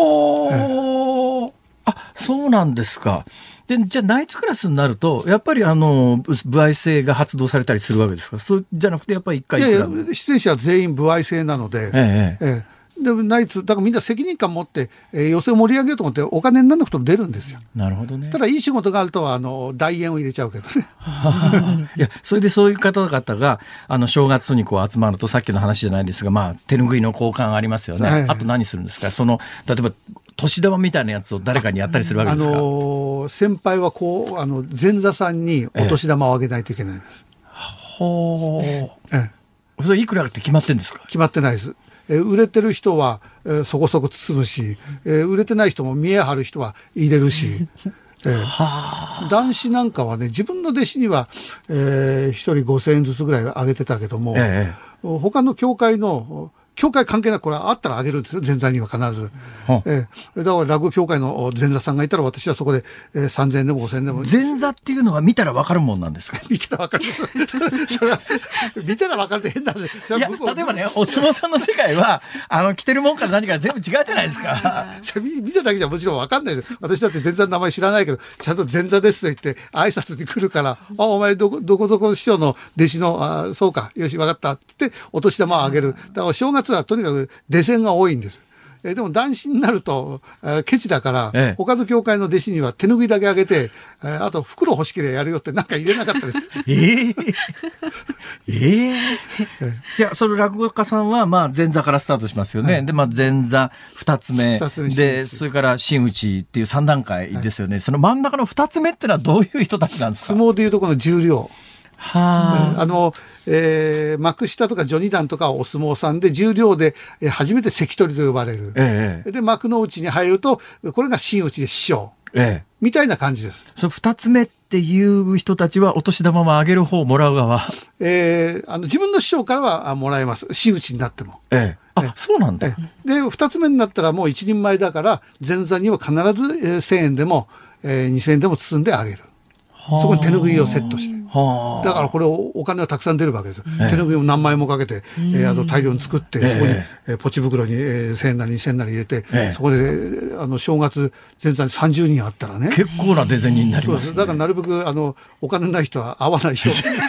そうなんですか。でじゃあナイツクラスになるとやっぱり歩合制が発動されたりするわけですか？そうじゃなくてやっぱり一回いや出演者は全員歩合制なので、でナイツだからみんな責任感持って、寄席を盛り上げようと思ってお金にならなくても出るんですよ。 なるほどね。 ただいい仕事があると代演を入れちゃうけどね。 いやそれでそういう方々が正月にこう集まるとさっきの話じゃないですが、手拭いの交換ありますよね。あと何するんですか？例えば年玉みたいなやつを誰かにやったりするわけですか？ 先輩は前座さんにお年玉をあげないといけないんです。 それいくらって決まってんですか？ 決まってないです。売れてる人は、そこそこ包むし、売れてない人も見え張る人は入れるし、男子なんかはね、自分の弟子には、1人5000円ずつぐらいあげてたけども、他の教会関係なくこれあったらあげるんですよ、前座には必ず。だから落語協会の前座さんがいたら私はそこで、3000円でも5000円でも。 前座っていうのは見たら分かるもんなんですか？ 見たら分かる。それは、見たら分かるって変なんです。 いや、例えばね、お相撲さんの世界は、着てるもんから何から全部違うじゃないですか。 見ただけじゃもちろん分かんないです。私だって前座の名前知らないけど、ちゃんと前座ですと言って挨拶に来るから、お前どこどこ師匠の弟子の、そうか、よし、分かったって言って、お年玉をあげる。だから正月はとにかく出銭が多いんです。でも男子になると、ケチだから、他の教会の弟子には手拭いだけあげて、あと袋欲しければやるよってなんか入れなかったです。 いや、その落語家さんは、前座からスタートしますよね。で、前座二つ目。で、それから真打ちっていう3段階ですよね。その真ん中の2つ目ってのはどういう人たちなんですか？ 相撲でいうとこの重量。幕下とか序二段とかお相撲さんで重量で初めて関取と呼ばれる。で、幕の内に入ると、これが真打ちで師匠。みたいな感じです。 その2つ目っていう人たちはお年玉はあげる方、もらう側。 自分の師匠からはもらえます。真打ちになっても。 そうなんだ。 で、2つ目になったらもう一人前だから、前座には必ず1000円でも2000円でも包んであげる。そこに手拭いをセットして。だからこれお金はたくさん出るわけです。手拭いを何枚もかけて、大量に作って、そこに、ポチ袋に1000円なり2000円なり入れて、そこで、正月前座に30人あったらね。 結構な出銭になりますね。そうです。 だからなるべく、お金ない人は会わないように。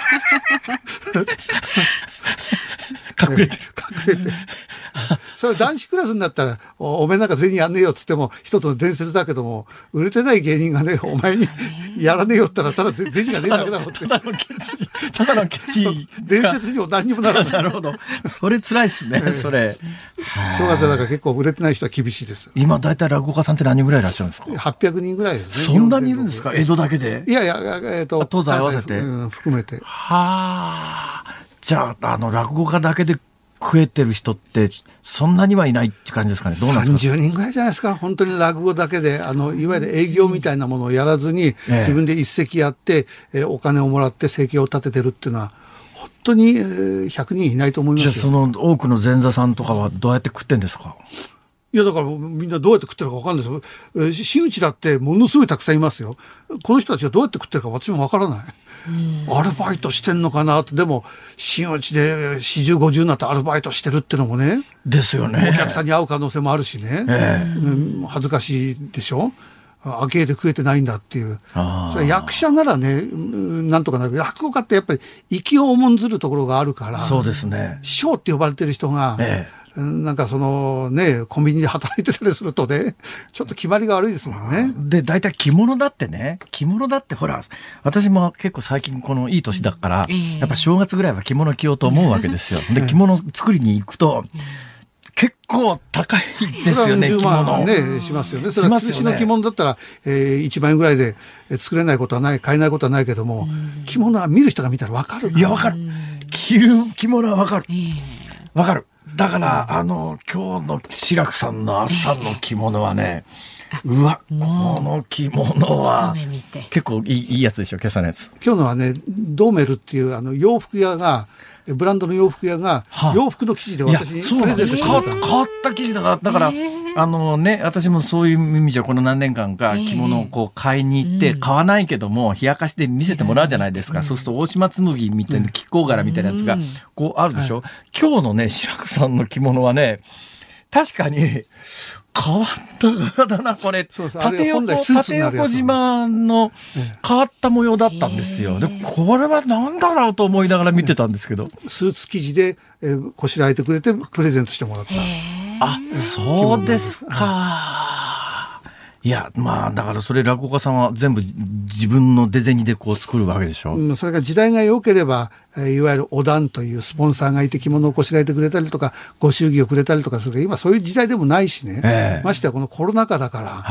隠れてる。 隠れて。それ男子クラスになったら、お前なんか銭やんねえよっつっても、一つの伝説だけども、売れてない芸人がね、お前にやらねえよったら、ただ銭がねえだけだろって。 ただのケチ。 伝説にも何にもならない。 なるほど。それ辛いっすね、それ。 正月だから結構売れてない人は厳しいです。 今、だいたい落語家さんって何人ぐらいいらっしゃるんですか ？800人ぐらいですね。そんなにいるんですか？江戸だけで。 いやいや、 東西合わせて。 含めて。 じゃあ、落語家だけで食えてる人ってそんなにはいないって感じですかね。どうなんですか？ 30人ぐらいじゃないですか。本当に落語だけで、いわゆる営業みたいなものをやらずに、自分で一席やって、お金をもらって生計を立ててるっていうのは、本当に100人いないと思いますよ。 じゃあその多くの前座さんとかはどうやって食ってんですか？ いや、だからみんなどうやって食ってるか分かんないですよ。真打ちだってものすごいたくさんいますよ。この人たちがどうやって食ってるか私も分からない。アルバイトしてんのかなって。でも、真打ちで40、50になってアルバイトしてるってのもね。 ですよね。 お客さんに会う可能性もあるしね。恥ずかしいでしょ。明けで食えてないんだっていう。それ役者ならね、なんとかなるけど、落語家ってやっぱり息を重んずるところがあるから。 そうですね。 師匠って呼ばれてる人が、なんかコンビニで働いてたりするとね、ちょっと決まりが悪いですもんね。 で、大体着物だってほら、私も結構最近いい年だから、やっぱ正月ぐらいは着物着ようと思うわけですよ。で、着物作りに行くと、結構高いですよね、 着物。ね、しますよね。それは吊るしの着物だったら、1万円ぐらいで作れないことはない、買えないことはないけども、着物は見る人が見たらわかるから。 いや、わかる。着る着物はわかる。わかる。だから、今日の志らくさんの朝の着物はね、うわ、この着物は、結構いいやつでしょ、今朝のやつ。 今日のはね、ドーメルっていう洋服屋が、ブランドの洋服屋が、洋服の生地で私にプレゼントしてくれた。 変わった生地だな。だから、私もそういう意味じゃこの何年間か着物を買いに行って、買わないけども、冷やかしで見せてもらうじゃないですか。そうすると大島紬みたいな亀甲柄みたいなやつが、あるでしょ。今日のね、志らくさんの着物はね、確かに変わった柄だな、これ。縦横縞の変わった模様だったんですよ。で、これは何だろうと思いながら見てたんですけど。 スーツ生地でこしらえてくれてプレゼントしてもらった。 あ、そうですか。いや、だからそれ落語家さんは全部自分の出銭で作るわけでしょ。 それが時代が良ければ、いわゆるお団というスポンサーがいて着物をこしらえてくれたりとか、ご祝儀をくれたりとかするけど、今そういう時代でもないしね。ましてやこのコロナ禍だから、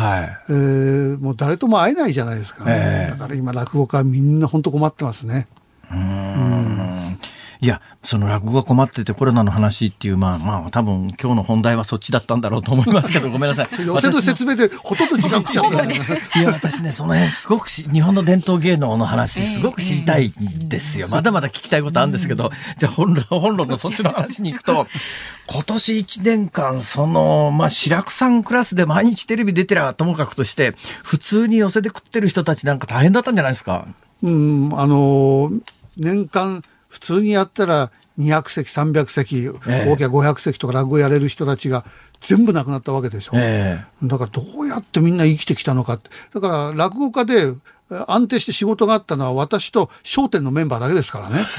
もう誰とも会えないじゃないですか。だから今落語家はみんな本当困ってますね。 いや、その落語が困っててコロナの話っていう、まあ多分今日の本題はそっちだったんだろうと思いますけど、ごめんなさい。 寄せの説明でほとんど時間食っちゃったね。 いや、私ね、その辺すごく日本の伝統芸能の話すごく知りたいんですよ。まだまだ聞きたいことあるんですけど、じゃあ本論のそっちの話に行くと、今年1年間、志らくさんクラスで毎日テレビ出てりゃともかくとして、普通に寄せで食ってる人たちなんか大変だったんじゃないですか。 年間普通にやったら200席300席、大きな500席とか落語やれる人たちが全部なくなったわけでしょ。だからどうやってみんな生きてきたのかって。だから落語家で安定して仕事があったのは私と笑点のメンバーだけですからね。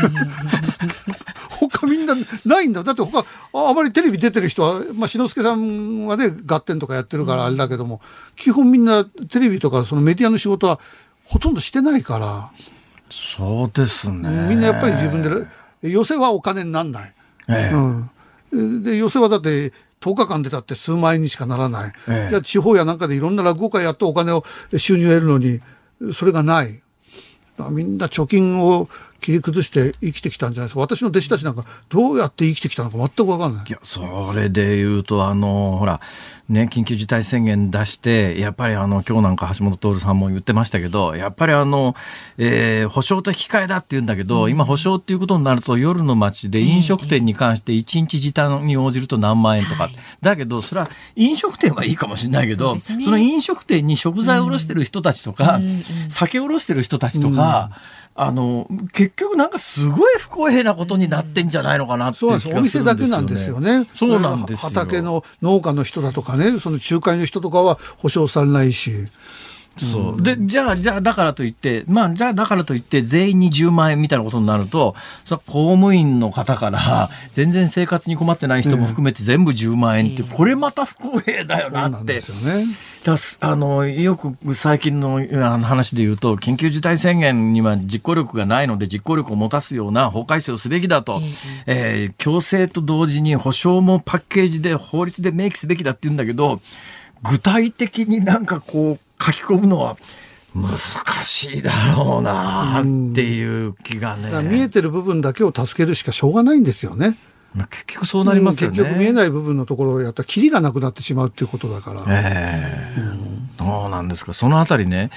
他みんなないんだ。だって他あまりテレビ出てる人は、志の輔さんはね合点とかやってるからあれだけども、基本みんなテレビとかそのメディアの仕事はほとんどしてないから。 そうですね。 みんなやっぱり自分で寄席はお金になんない。で寄席はだって10日間出たって数万円にしかならない。じゃあ地方やなんかでいろんな落語会やってお金を収入を得るのにそれがない。みんな貯金を切り崩して生きてきたんじゃないですか。私の弟子たちなんかどうやって生きてきたのか全く分かんない。 いや、それで言うとほらね、緊急事態宣言出してやっぱり今日なんか橋本徹さんも言ってましたけど、やっぱり保証と引き換えだって言うんだけど、今保証っていうことになると夜の街で飲食店に関して1日時短に応じると何万円とか、だけどそれは飲食店はいいかもしれないけど、その飲食店に食材を卸してる人たちとか、酒を卸してる人たちとか、結局なんかすごい不公平なことになってんじゃないのかなっていう気がするんですよね。 お店だけなんですよね。 そうなんですよ。 畑の農家の人だとかね、その仲介の人とかは保証されないし。 そうで、じゃあだからといって全員に10万円みたいなことになると、それは公務員の方から全然生活に困ってない人も含めて全部10万円って、これまた不公平だよなって。そうなんですよね。よく最近の話で言うと、緊急事態宣言には実行力がないので実行力を持たすような法改正をすべきだと、強制と同時に保証もパッケージで法律で明記すべきだって言うんだけど、具体的になんかこう書き込むのは難しいだろうなっていう気がね。 見えてる部分だけを助けるしかしょうがないんですよね。 結局そうなりますよね。 結局見えない部分のところをやったらキリがなくなってしまうっていうことだから。 そうなんですか。そのあたりね、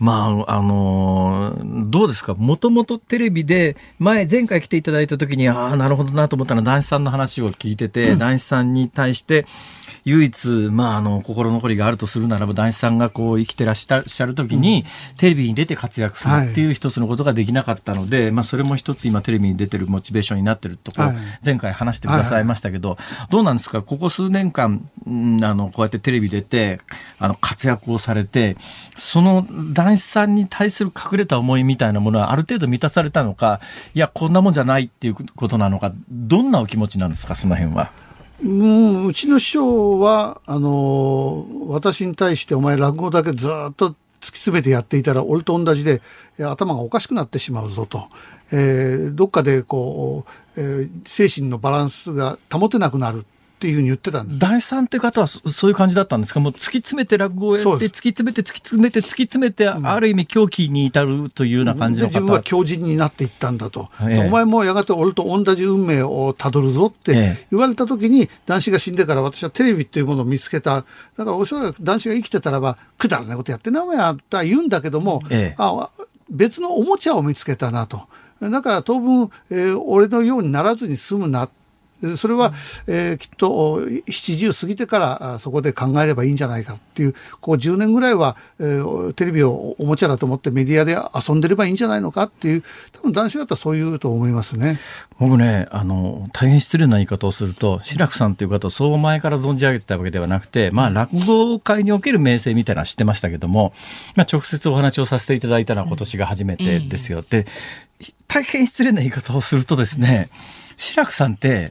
どうですか。もともとテレビで前回来ていただいた時になるほどなと思ったのは男子さんの話を聞いてて、男子さんに対して唯一、心残りがあるとするならば、男子さんがこう生きてらっしゃる時に、テレビに出て活躍するっていう一つのことができなかったので、それも一つ今テレビに出てるモチベーションになってるところ、前回話してくださいましたけど、どうなんですか。ここ数年間、こうやってテレビ出て、活躍をされて、その男子さんに対する隠れた思いみたいなものはある程度満たされたのか、いや、こんなもんじゃないっていうことなのか、どんなお気持ちなんですか、その辺は。 うちの師匠は私に対してお前落語だけずっと突き詰めてやっていたら俺と同じで頭がおかしくなってしまうぞと、どっかで精神のバランスが保てなくなるっていうふうに言ってたんです。 男子さんって方はそういう感じだったんですか。もう突き詰めて落語をやって突き詰めてある意味狂気に至るというような感じの方。 自分は狂人になっていったんだと、お前もやがて俺と同じ運命をたどるぞって言われた時に、男子が死んでから私はテレビというものを見つけた。だからおそらく男子が生きてたらばくだらないことやってなお前は言うんだけども、別のおもちゃを見つけたなと。だから当分、俺のようにならずに済むな。それは、きっと70過ぎてからそこで考えればいいんじゃないかっていう、10年ぐらいは、テレビをおもちゃだと思ってメディアで遊んでればいいんじゃないのかっていう、多分男子だったらそう言うと思いますね。 僕ね、大変失礼な言い方をすると、志らくさんという方をそう前から存じ上げてたわけではなくて、落語界における名声みたいなのは知ってましたけども、直接お話をさせていただいたのは今年が初めてですよ。で、大変失礼な言い方をするとですね、志らくさんって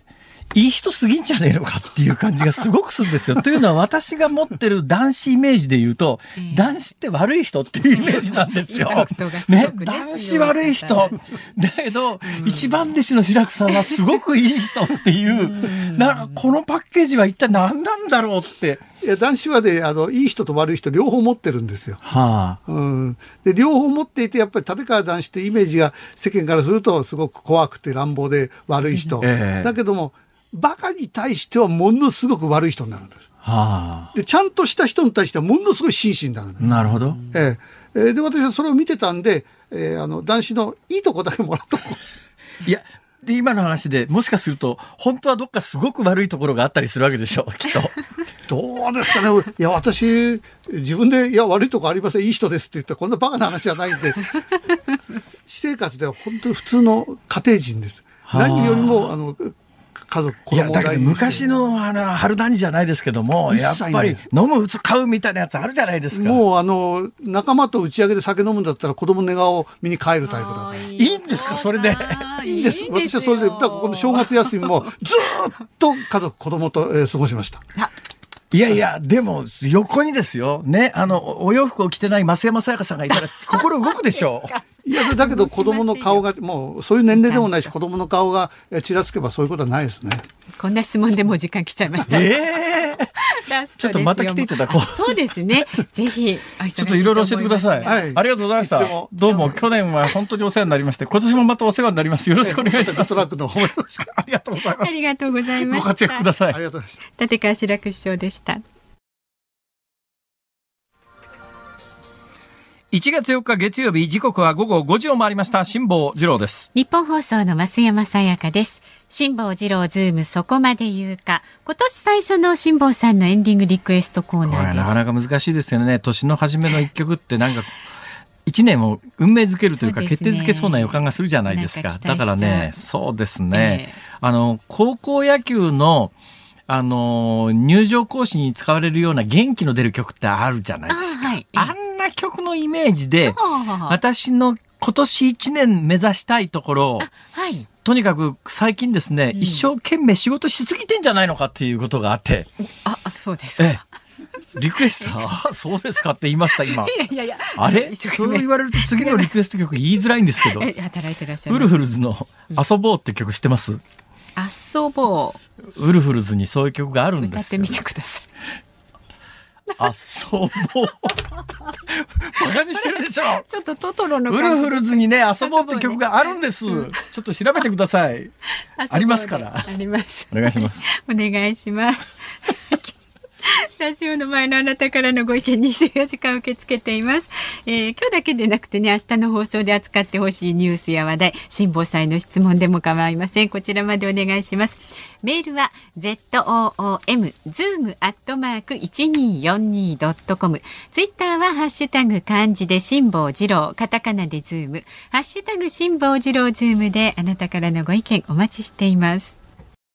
いい人すぎんじゃねえのかっていう感じがすごくするんですよ。というのは私が持ってる男子イメージで言うと、男子って悪い人っていうイメージなんですよ。ね、男子悪い人。だけど、一番弟子の志らくさんはすごくいい人っていう、なんかこのパッケージは一体何なんだろうって。 いや、男子はね、いい人と悪い人両方持ってるんですよ。 はあ、 で、両方持っていて、やっぱり立川談志ってイメージが世間からするとすごく怖くて乱暴で悪い人。だけども、バカに対してはものすごく悪い人になるんです。 はあ、 で、ちゃんとした人に対してはものすごい真摯になるんです。 なるほど。 で、私はそれを見てたんで、男子のいいとこだけもらっとこう。いや、で、今の話でもしかすると、本当はどっかすごく悪いところがあったりするわけでしょう、きっと。 どうですかね。いや、私、自分で、いや、悪いとこありません、いい人ですって言ったら、こんなバカな話じゃないんで、私生活では本当に普通の家庭人です。何よりも、家族、子供を大事にして。いや、だけど昔の春団治じゃないですけども、やっぱり飲む、打つ、買うみたいなやつあるじゃないですか。 もう仲間と打ち上げで酒飲むんだったら子供の寝顔を見に帰るタイプだ。 いいんですか、それで。 いいんです。私はそれで、この正月休みもずっと家族、子供と過ごしました。 いやいや、でも横にですよね、お洋服を着てない増山さやかさんがいたら心動くでしょう。いや、だけど子供の顔が、もうそういう年齢でもないし、子供の顔がちらつけばそういうことはないですね。 こんな質問でもう時間来ちゃいました。 ちょっとまた来ていただこう。 そうですね。ぜひちょっといろいろ教えてください。はい、ありがとうございました。どうも去年は本当にお世話になりまして、今年もまたお世話になります。よろしくお願いします。 トラックの方ありがとうございます。 ありがとうございました。 ご活躍ください。 ありがとうございました。 立川志らく師匠でした。 1月4日月曜日、時刻は午後5時を回りました。辛坊治郎です。 日本放送の増山さやかです。辛坊治郎ズームそこまで言うか。今年最初の辛坊さんのエンディングリクエストコーナーです。これなかなか難しいですよね。年の初めの一曲ってなんか1年を運命づけるというか決定づけそうな予感がするじゃないですか。だからね、そうですね。高校野球の入場行進に使われるような元気の出る曲ってあるじゃないですか。あんな曲のイメージで、私の今年1年目指したいところ、とにかく最近ですね、一生懸命仕事しすぎてんじゃないのかっていうことがあって。 そうですか。 リクエストそうですかって言いました今。 いやあれそう言われると次のリクエスト曲言いづらいんですけど。 働いてらっしゃる。 ウルフルズの遊ぼうって曲知ってます？ 遊ぼう。ウルフルズにそういう曲があるんですよ。 歌ってみてください。 遊ぼう。バカにしてるでしょ。 ちょっとトトロのウルフルズにね、遊ぼうって曲があるんです。ちょっと調べてください。ありますから。 あります。 お願いします。 お願いします。ラジオの前のあなたからのご意見24時間受け付けています。今日だけでなくてね、明日の放送で扱ってほしいニュースや話題、辛坊さんへの質問でも構いません。こちらまでお願いします。メールは zoom@1242.com、ツイッターはハッシュタグ漢字で辛坊治郎、カタカナでズーム、ハッシュタグ辛坊治郎ズームであなたからのご意見お待ちしています。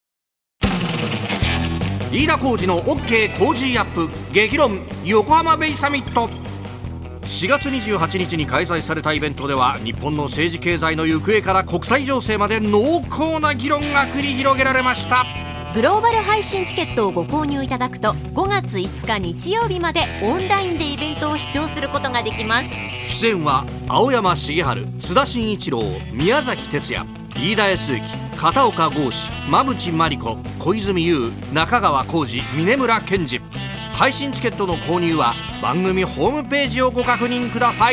飯田浩司の OK 工事アップ激論横浜ベイサミット。4月28日に開催されたイベントでは、日本の政治経済の行方から国際情勢まで濃厚な議論が繰り広げられました。 グローバル配信チケットをご購入いただくと、5月5日日曜日までオンラインでイベントを視聴することができます。 出演は青山茂春、須田慎一郎、宮崎哲也、飯田康之、片岡剛志、馬淵真理子、小泉悠、中川浩二、峯村健二。配信チケットの購入は番組ホームページをご確認ください。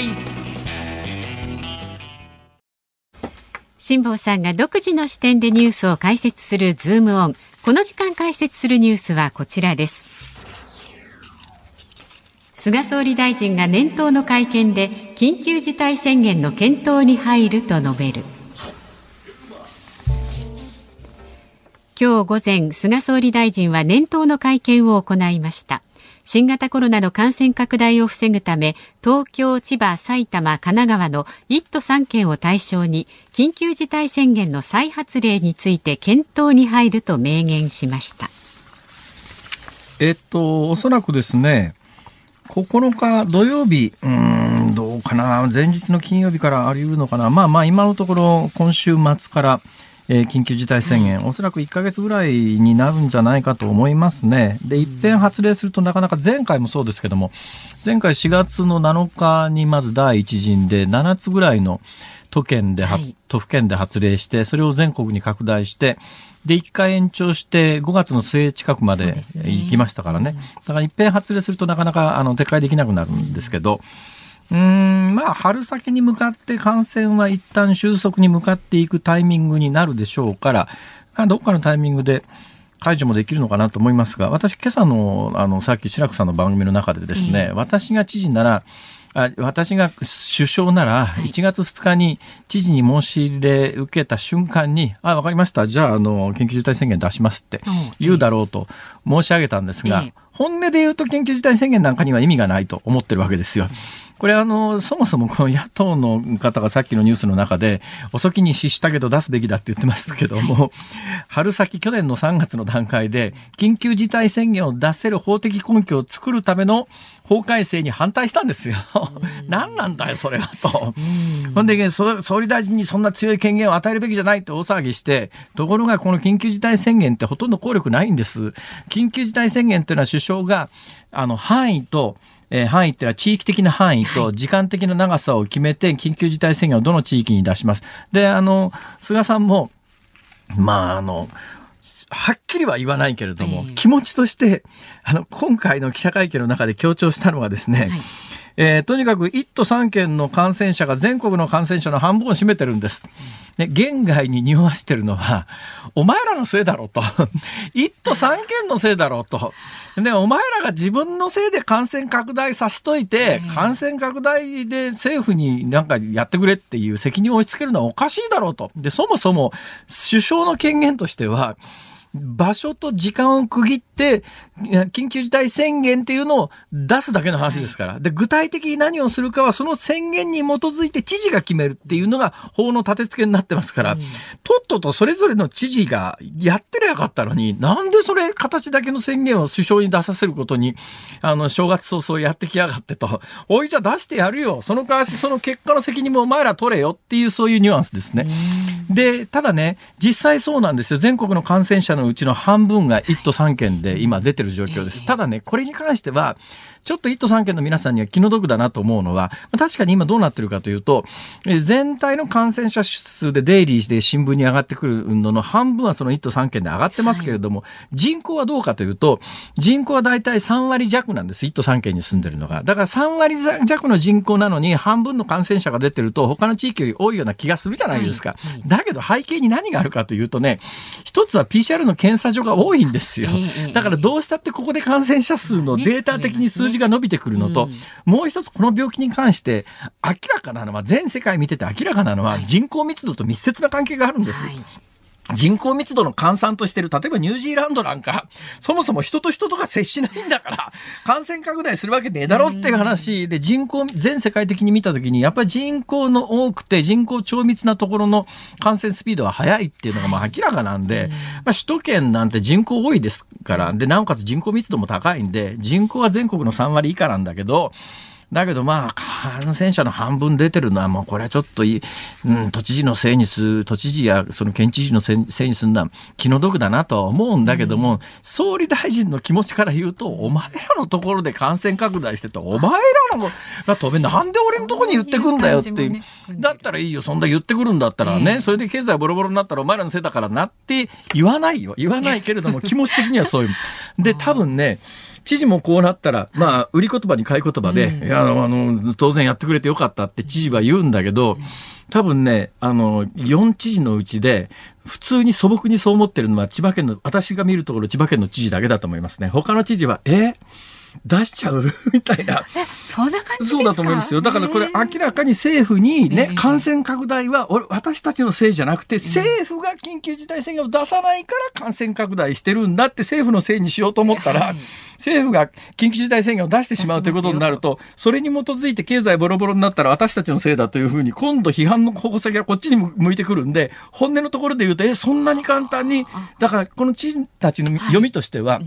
辛坊さんが独自の視点でニュースを解説するズームオン。この時間解説するニュースはこちらです。菅総理大臣が年頭の会見で緊急事態宣言の検討に入ると述べる。今日午前、菅総理大臣は年頭の会見を行いました。新型コロナの感染拡大を防ぐため、東京、千葉、埼玉、神奈川の1都3県を対象に緊急事態宣言の再発令について検討に入ると明言しました。 おそらくですね、9日土曜日、どうかな、前日の金曜日からあり得るのかな。今のところ今週末から緊急事態宣言、おそらく1ヶ月ぐらいになるんじゃないかと思いますね。で、一遍発令するとなかなか、前回もそうですけども、前回4月の7日にまず第一陣で7つぐらいの都府県で発令して、それを全国に拡大して、で、1回延長して5月の末近くまで行きましたからね。だから一遍発令するとなかなか撤回できなくなるんですけど、まあ、春先に向かって感染は一旦収束に向かっていくタイミングになるでしょうから、どっかのタイミングで解除もできるのかなと思いますが、私、今朝の、さっき白くさんの番組の中でですね、私が知事なら、私が首相なら1月2日に知事に申し入れ受けた瞬間に、わかりました、じゃあ、緊急事態宣言出しますって言うだろうと申し上げたんですが、本音で言うと緊急事態宣言なんかには意味がないと思ってるわけですよ。これそもそもこの野党の方がさっきのニュースの中で遅きに失したけど出すべきだって言ってますけども、春先去年の3月の段階で緊急事態宣言を出せる法的根拠を作るための法改正に反対したんですよ。何なんだよそれはと。ほんで総理大臣にそんな強い権限を与えるべきじゃないって大騒ぎして、ところがこの緊急事態宣言ってほとんど効力ないんです。緊急事態宣言っていうのは首相が範囲っていうのは地域的な範囲と時間的な長さを決めて緊急事態宣言をどの地域に出します。で、菅さんも、はっきりは言わないけれども、気持ちとして、今回の記者会見の中で強調したのはですね、とにかく1都3県の感染者が全国の感染者の半分を占めてるんです。ね、現外に匂わしてるのは、お前らのせいだろうと。1都3県のせいだろうと。で、お前らが自分のせいで感染拡大させといて、感染拡大で政府になんかやってくれっていう責任を押し付けるのはおかしいだろうと。で、そもそも首相の権限としては、場所と時間を区切って緊急事態宣言っていうのを出すだけの話ですから。で、具体的に何をするかはその宣言に基づいて知事が決めるっていうのが法の立て付けになってますから、とっととそれぞれの知事がやってりゃよかったのに、なんでそれ形だけの宣言を首相に出させることに正月早々やってきやがってと、おいじゃ出してやるよ、その代わしその結果の責任もお前ら取れよっていう、そういうニュアンスですね。で、ただね、実際そうなんですよ。全国の感染者のうちの半分が1都3県で今出てる状況です。ただね、これに関してはちょっと1都3県の皆さんには気の毒だなと思うのは、確かに今どうなってるかというと、全体の感染者数でデイリーで新聞に上がってくるのの半分はその1都3県で上がってますけれども、人口はどうかというと、人口はだいたい3割弱なんです。1都3県に住んでるのが。だから3割弱の人口なのに半分の感染者が出てると他の地域より多いような気がするじゃないですか。だけど背景に何があるかというとね、一つは PCR の検査所が多いんですよ。だからどうしたってここで感染者数のデータ的に数字が伸びてくるのと、もう一つこの病気に関して明らかなのは、全世界見てて明らかなのは人口密度と密接な関係があるんです。人口密度の換算としてる、例えばニュージーランドなんか、そもそも人と人とが接しないんだから、感染拡大するわけねえだろっていう話で、全世界的に見たときに、やっぱり人口の多くて、人口超密なところの感染スピードは速いっていうのがまあ明らかなんで、首都圏なんて人口多いですから、で、なおかつ人口密度も高いんで、人口は全国の3割以下なんだけど、まあ、感染者の半分出てるのはもうこれはちょっと都知事のせいにする、都知事やその県知事のせいにするのは気の毒だなとは思うんだけども、総理大臣の気持ちから言うと、お前らのところで感染拡大してと、お前らのが飛べなんで俺のところに言ってくんだよっていう。だったらいいよ、そんな言ってくるんだったらね、それで経済ボロボロになったらお前らのせいだからなって言わないよ。言わないけれども気持ち的にはそういう。で、多分ね、知事もこうなったら、まあ、売り言葉に買い言葉で、いや、当然やってくれてよかったって知事は言うんだけど、多分ね、4知事のうちで、普通に素朴にそう思ってるのは千葉県の、私が見るところ千葉県の知事だけだと思いますね。他の知事は、出しちゃうみたいな。 そんな感じですか？ そうだと思いますよ。だからこれ明らかに政府にね、感染拡大は私たちのせいじゃなくて、政府が緊急事態宣言を出さないから感染拡大してるんだって政府のせいにしようと思ったら、政府が緊急事態宣言を出してしまうということになると、それに基づいて経済ボロボロになったら私たちのせいだというふうに、今度批判の矛先がこっちに向いてくるんで、本音のところで言うと、そんなに簡単に、だからこの知事たちの読みとしては、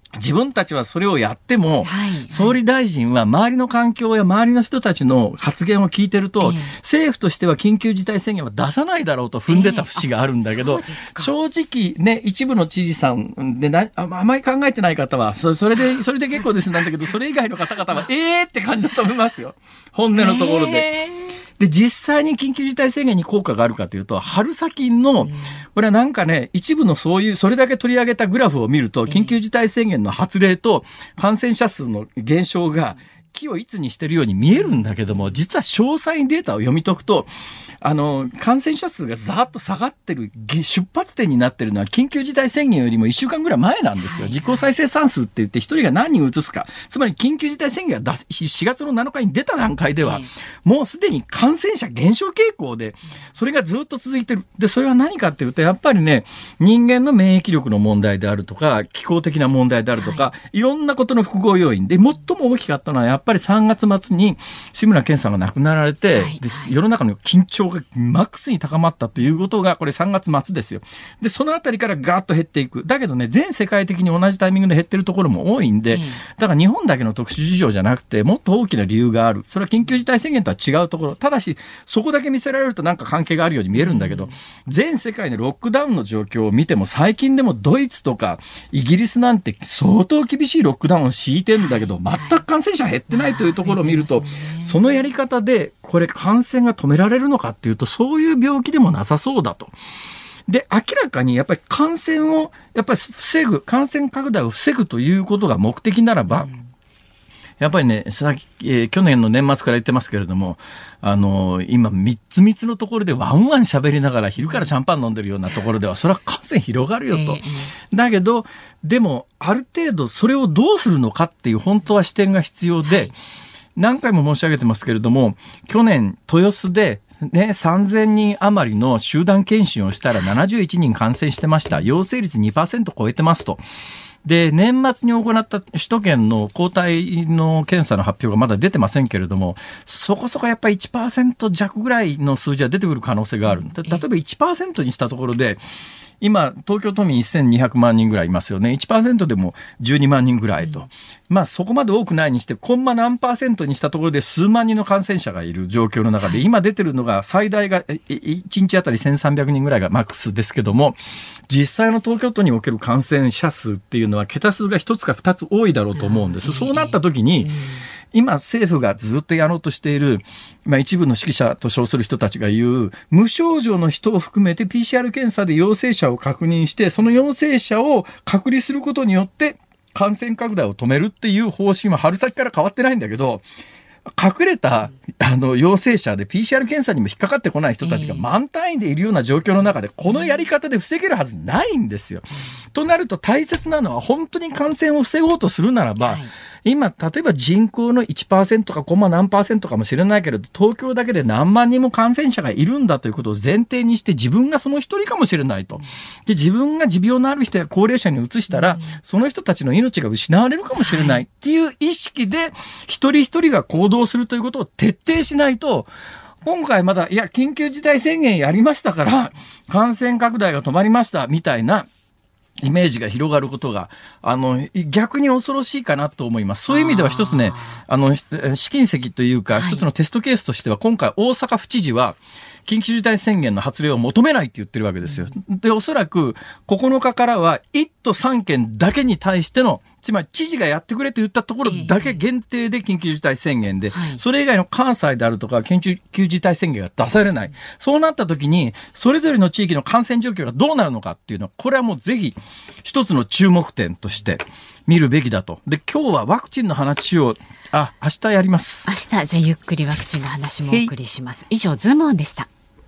自分たちはそれをやっても、総理大臣は周りの環境や周りの人たちの発言を聞いてると、政府としては緊急事態宣言は出さないだろうと踏んでた節があるんだけど、正直ね、一部の知事さんであまり考えてない方はそれで結構ですなんだけど、それ以外の方々はって感じだと思いますよ、本音のところで。で、実際に緊急事態宣言に効果があるかというと、春先の、これはなんかね、一部のそれだけ取り上げたグラフを見ると、緊急事態宣言の発令と感染者数の減少が、気を一にしてるように見えるんだけども、実は詳細にデータを読み解くと、感染者数がざーっと下がってる出発点になってるのは緊急事態宣言よりも1週間ぐらい前なんですよ。実効再生産数って言って1人が何人移すか。つまり緊急事態宣言が4月の7日に出た段階では、もうすでに感染者減少傾向で、それがずっと続いてる。で、それは何かっていうと、やっぱりね、人間の免疫力の問題であるとか、気候的な問題であるとか、いろんなことの複合要因で、最も大きかったのはやっぱり3月末に志村けんさんが亡くなられて、で世の中の緊張がマックスに高まったということがこれ3月末ですよ。でそのあたりからガーッと減っていく。だけどね、全世界的に同じタイミングで減ってるところも多いんで、だから日本だけの特殊事情じゃなくて、もっと大きな理由がある。それは緊急事態宣言とは違うところ。ただしそこだけ見せられるとなんか関係があるように見えるんだけど、全世界のロックダウンの状況を見ても、最近でもドイツとかイギリスなんて相当厳しいロックダウンを敷いてんだけど、全く感染者減ってないというところを見ると、そのやり方でこれ感染が止められるのかっていうと、そういう病気でもなさそうだと。で、明らかにやっぱり感染をやっぱり防ぐ、感染拡大を防ぐということが目的ならば、やっぱりね、去年の年末から言ってますけれども、今3つのところでワンワン喋りながら昼からシャンパン飲んでるようなところでは、それは感染広がるよと。だけど、でもある程度それをどうするのかっていう本当は視点が必要で、何回も申し上げてますけれども、去年豊洲でね、3000人余りの集団検診をしたら71人感染してました。陽性率 2% 超えてますと。で、年末に行った首都圏の抗体の検査の発表がまだ出てませんけれども、そこそこやっぱり 1% 弱ぐらいの数字は出てくる可能性がある。例えば 1% にしたところで、今、東京都民1200万人ぐらいいますよね。1% でも12万人ぐらいと。まあそこまで多くないにして、コンマ何%にしたところで数万人の感染者がいる状況の中で、今出てるのが最大が1日あたり1300人ぐらいがマックスですけども、実際の東京都における感染者数っていうのは桁数が1つか2つ多いだろうと思うんです。そうなった時に、今政府がずっとやろうとしている、一部の識者と称する人たちが言う無症状の人を含めて PCR 検査で陽性者を確認して、その陽性者を隔離することによって感染拡大を止めるっていう方針は春先から変わってないんだけど、隠れた陽性者で PCR 検査にも引っかかってこない人たちが満単位でいるような状況の中で、このやり方で防げるはずないんですよ。となると大切なのは、本当に感染を防ごうとするならば、今例えば人口の 1% かコンマ何%かもしれないけれど、東京だけで何万人も感染者がいるんだということを前提にして、自分がその一人かもしれないと。で、自分が持病のある人や高齢者に移したら、その人たちの命が失われるかもしれないっていう意識で一人一人が行動するということを徹底しないと、今回まだ緊急事態宣言やりましたから感染拡大が止まりましたみたいなイメージが広がることが、逆に恐ろしいかなと思います。そういう意味では一つね、試金石というか、一つのテストケースとしては、今回大阪府知事は、緊急事態宣言の発令を求めないって言ってるわけですよ。で、おそらく9日からは1都3県だけに対しての、つまり知事がやってくれと言ったところだけ限定で緊急事態宣言で、それ以外の関西であるとか緊急事態宣言が出されない。そうなった時に、それぞれの地域の感染状況がどうなるのかっていうのは、これはもうぜひ一つの注目点として見るべきだと。で、今日はワクチンの話を明日やります。 明日、じゃあゆっくりワクチンの話もお送りします。以上、ズームオンでした。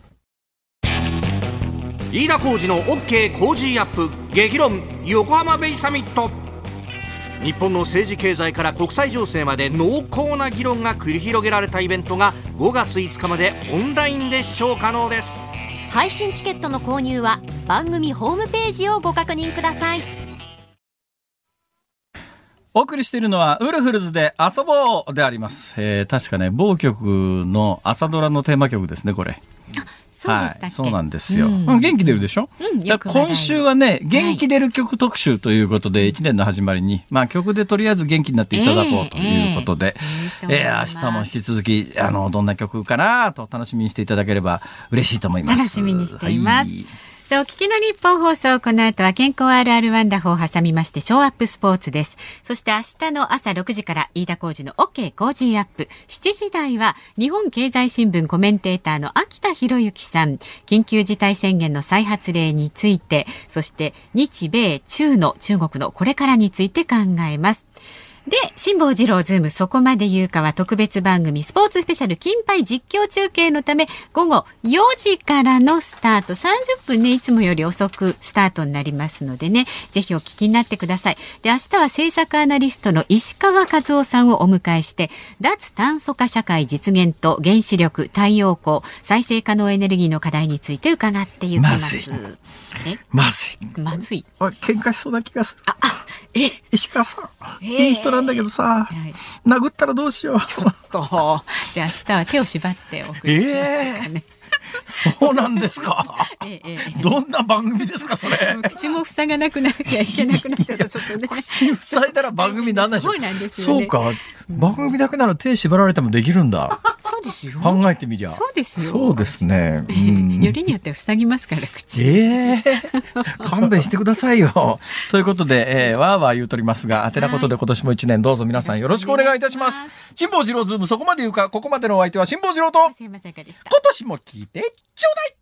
飯田浩司の OK 工事アップ激論横浜ベイサミット。日本の政治経済から国際情勢まで濃厚な議論が繰り広げられたイベントが5月5日までオンラインで視聴可能です。 配信チケットの購入は番組ホームページをご確認ください。 お送りしているのはウルフルズで遊ぼうであります。確かね、某局の朝ドラのテーマ曲ですね、これ。 そうでしたっけ、 はい、そうなんですよ。元気出るでしょ、今週はね、元気出る曲特集ということで、1年の始まりに、曲でとりあえず元気になっていただこうということで、明日も引き続き、どんな曲かなと楽しみにしていただければ嬉しいと思います。 楽しみにしています。さあ、お聞きの日本放送、この後は健康あるあるワンダホーを挟みましてショーアップスポーツです。そして明日の朝6時から飯田浩司の OK コージーアップ、7時台は日本経済新聞コメンテーターの秋田博之さん、緊急事態宣言の再発令について、そして日米中の中国のこれからについて考えます。で、辛坊治郎ズームそこまで言うかは特別番組スポーツスペシャル金杯実況中継のため午後4時からのスタート、30分ね、いつもより遅くスタートになりますのでね、ぜひお聞きになってください。で、明日は政策アナリストの石川和夫さんをお迎えして脱炭素化社会実現と原子力、太陽光、再生可能エネルギーの課題について伺っていきます。 まずい。喧嘩しそうな気がする。石川さん、いい人なんだけどさ、殴ったらどうしよう。 ちょっと、じゃあ明日は手を縛ってお送りしましょうかね。 そうなんですか。どんな番組ですかそれ。 口も塞がなくなきゃいけなくなっちゃうとちょっとね。 口塞いだら番組なんでしょう。 そうなんですよね。 そうか。番組だけなら手縛られてもできるんだ。 そうですよ。 考えてみりゃ。 そうですよ。 そうですね。 よりによっては塞ぎますから口。 勘弁してくださいよ。ということで、わーわー言うとりますが、あてなことで今年も1年どうぞ皆さんよろしくお願いいたします。辛坊治郎ズームそこまで言うか、ここまでのお相手は辛坊治郎と、今年も聞いてちょうだい。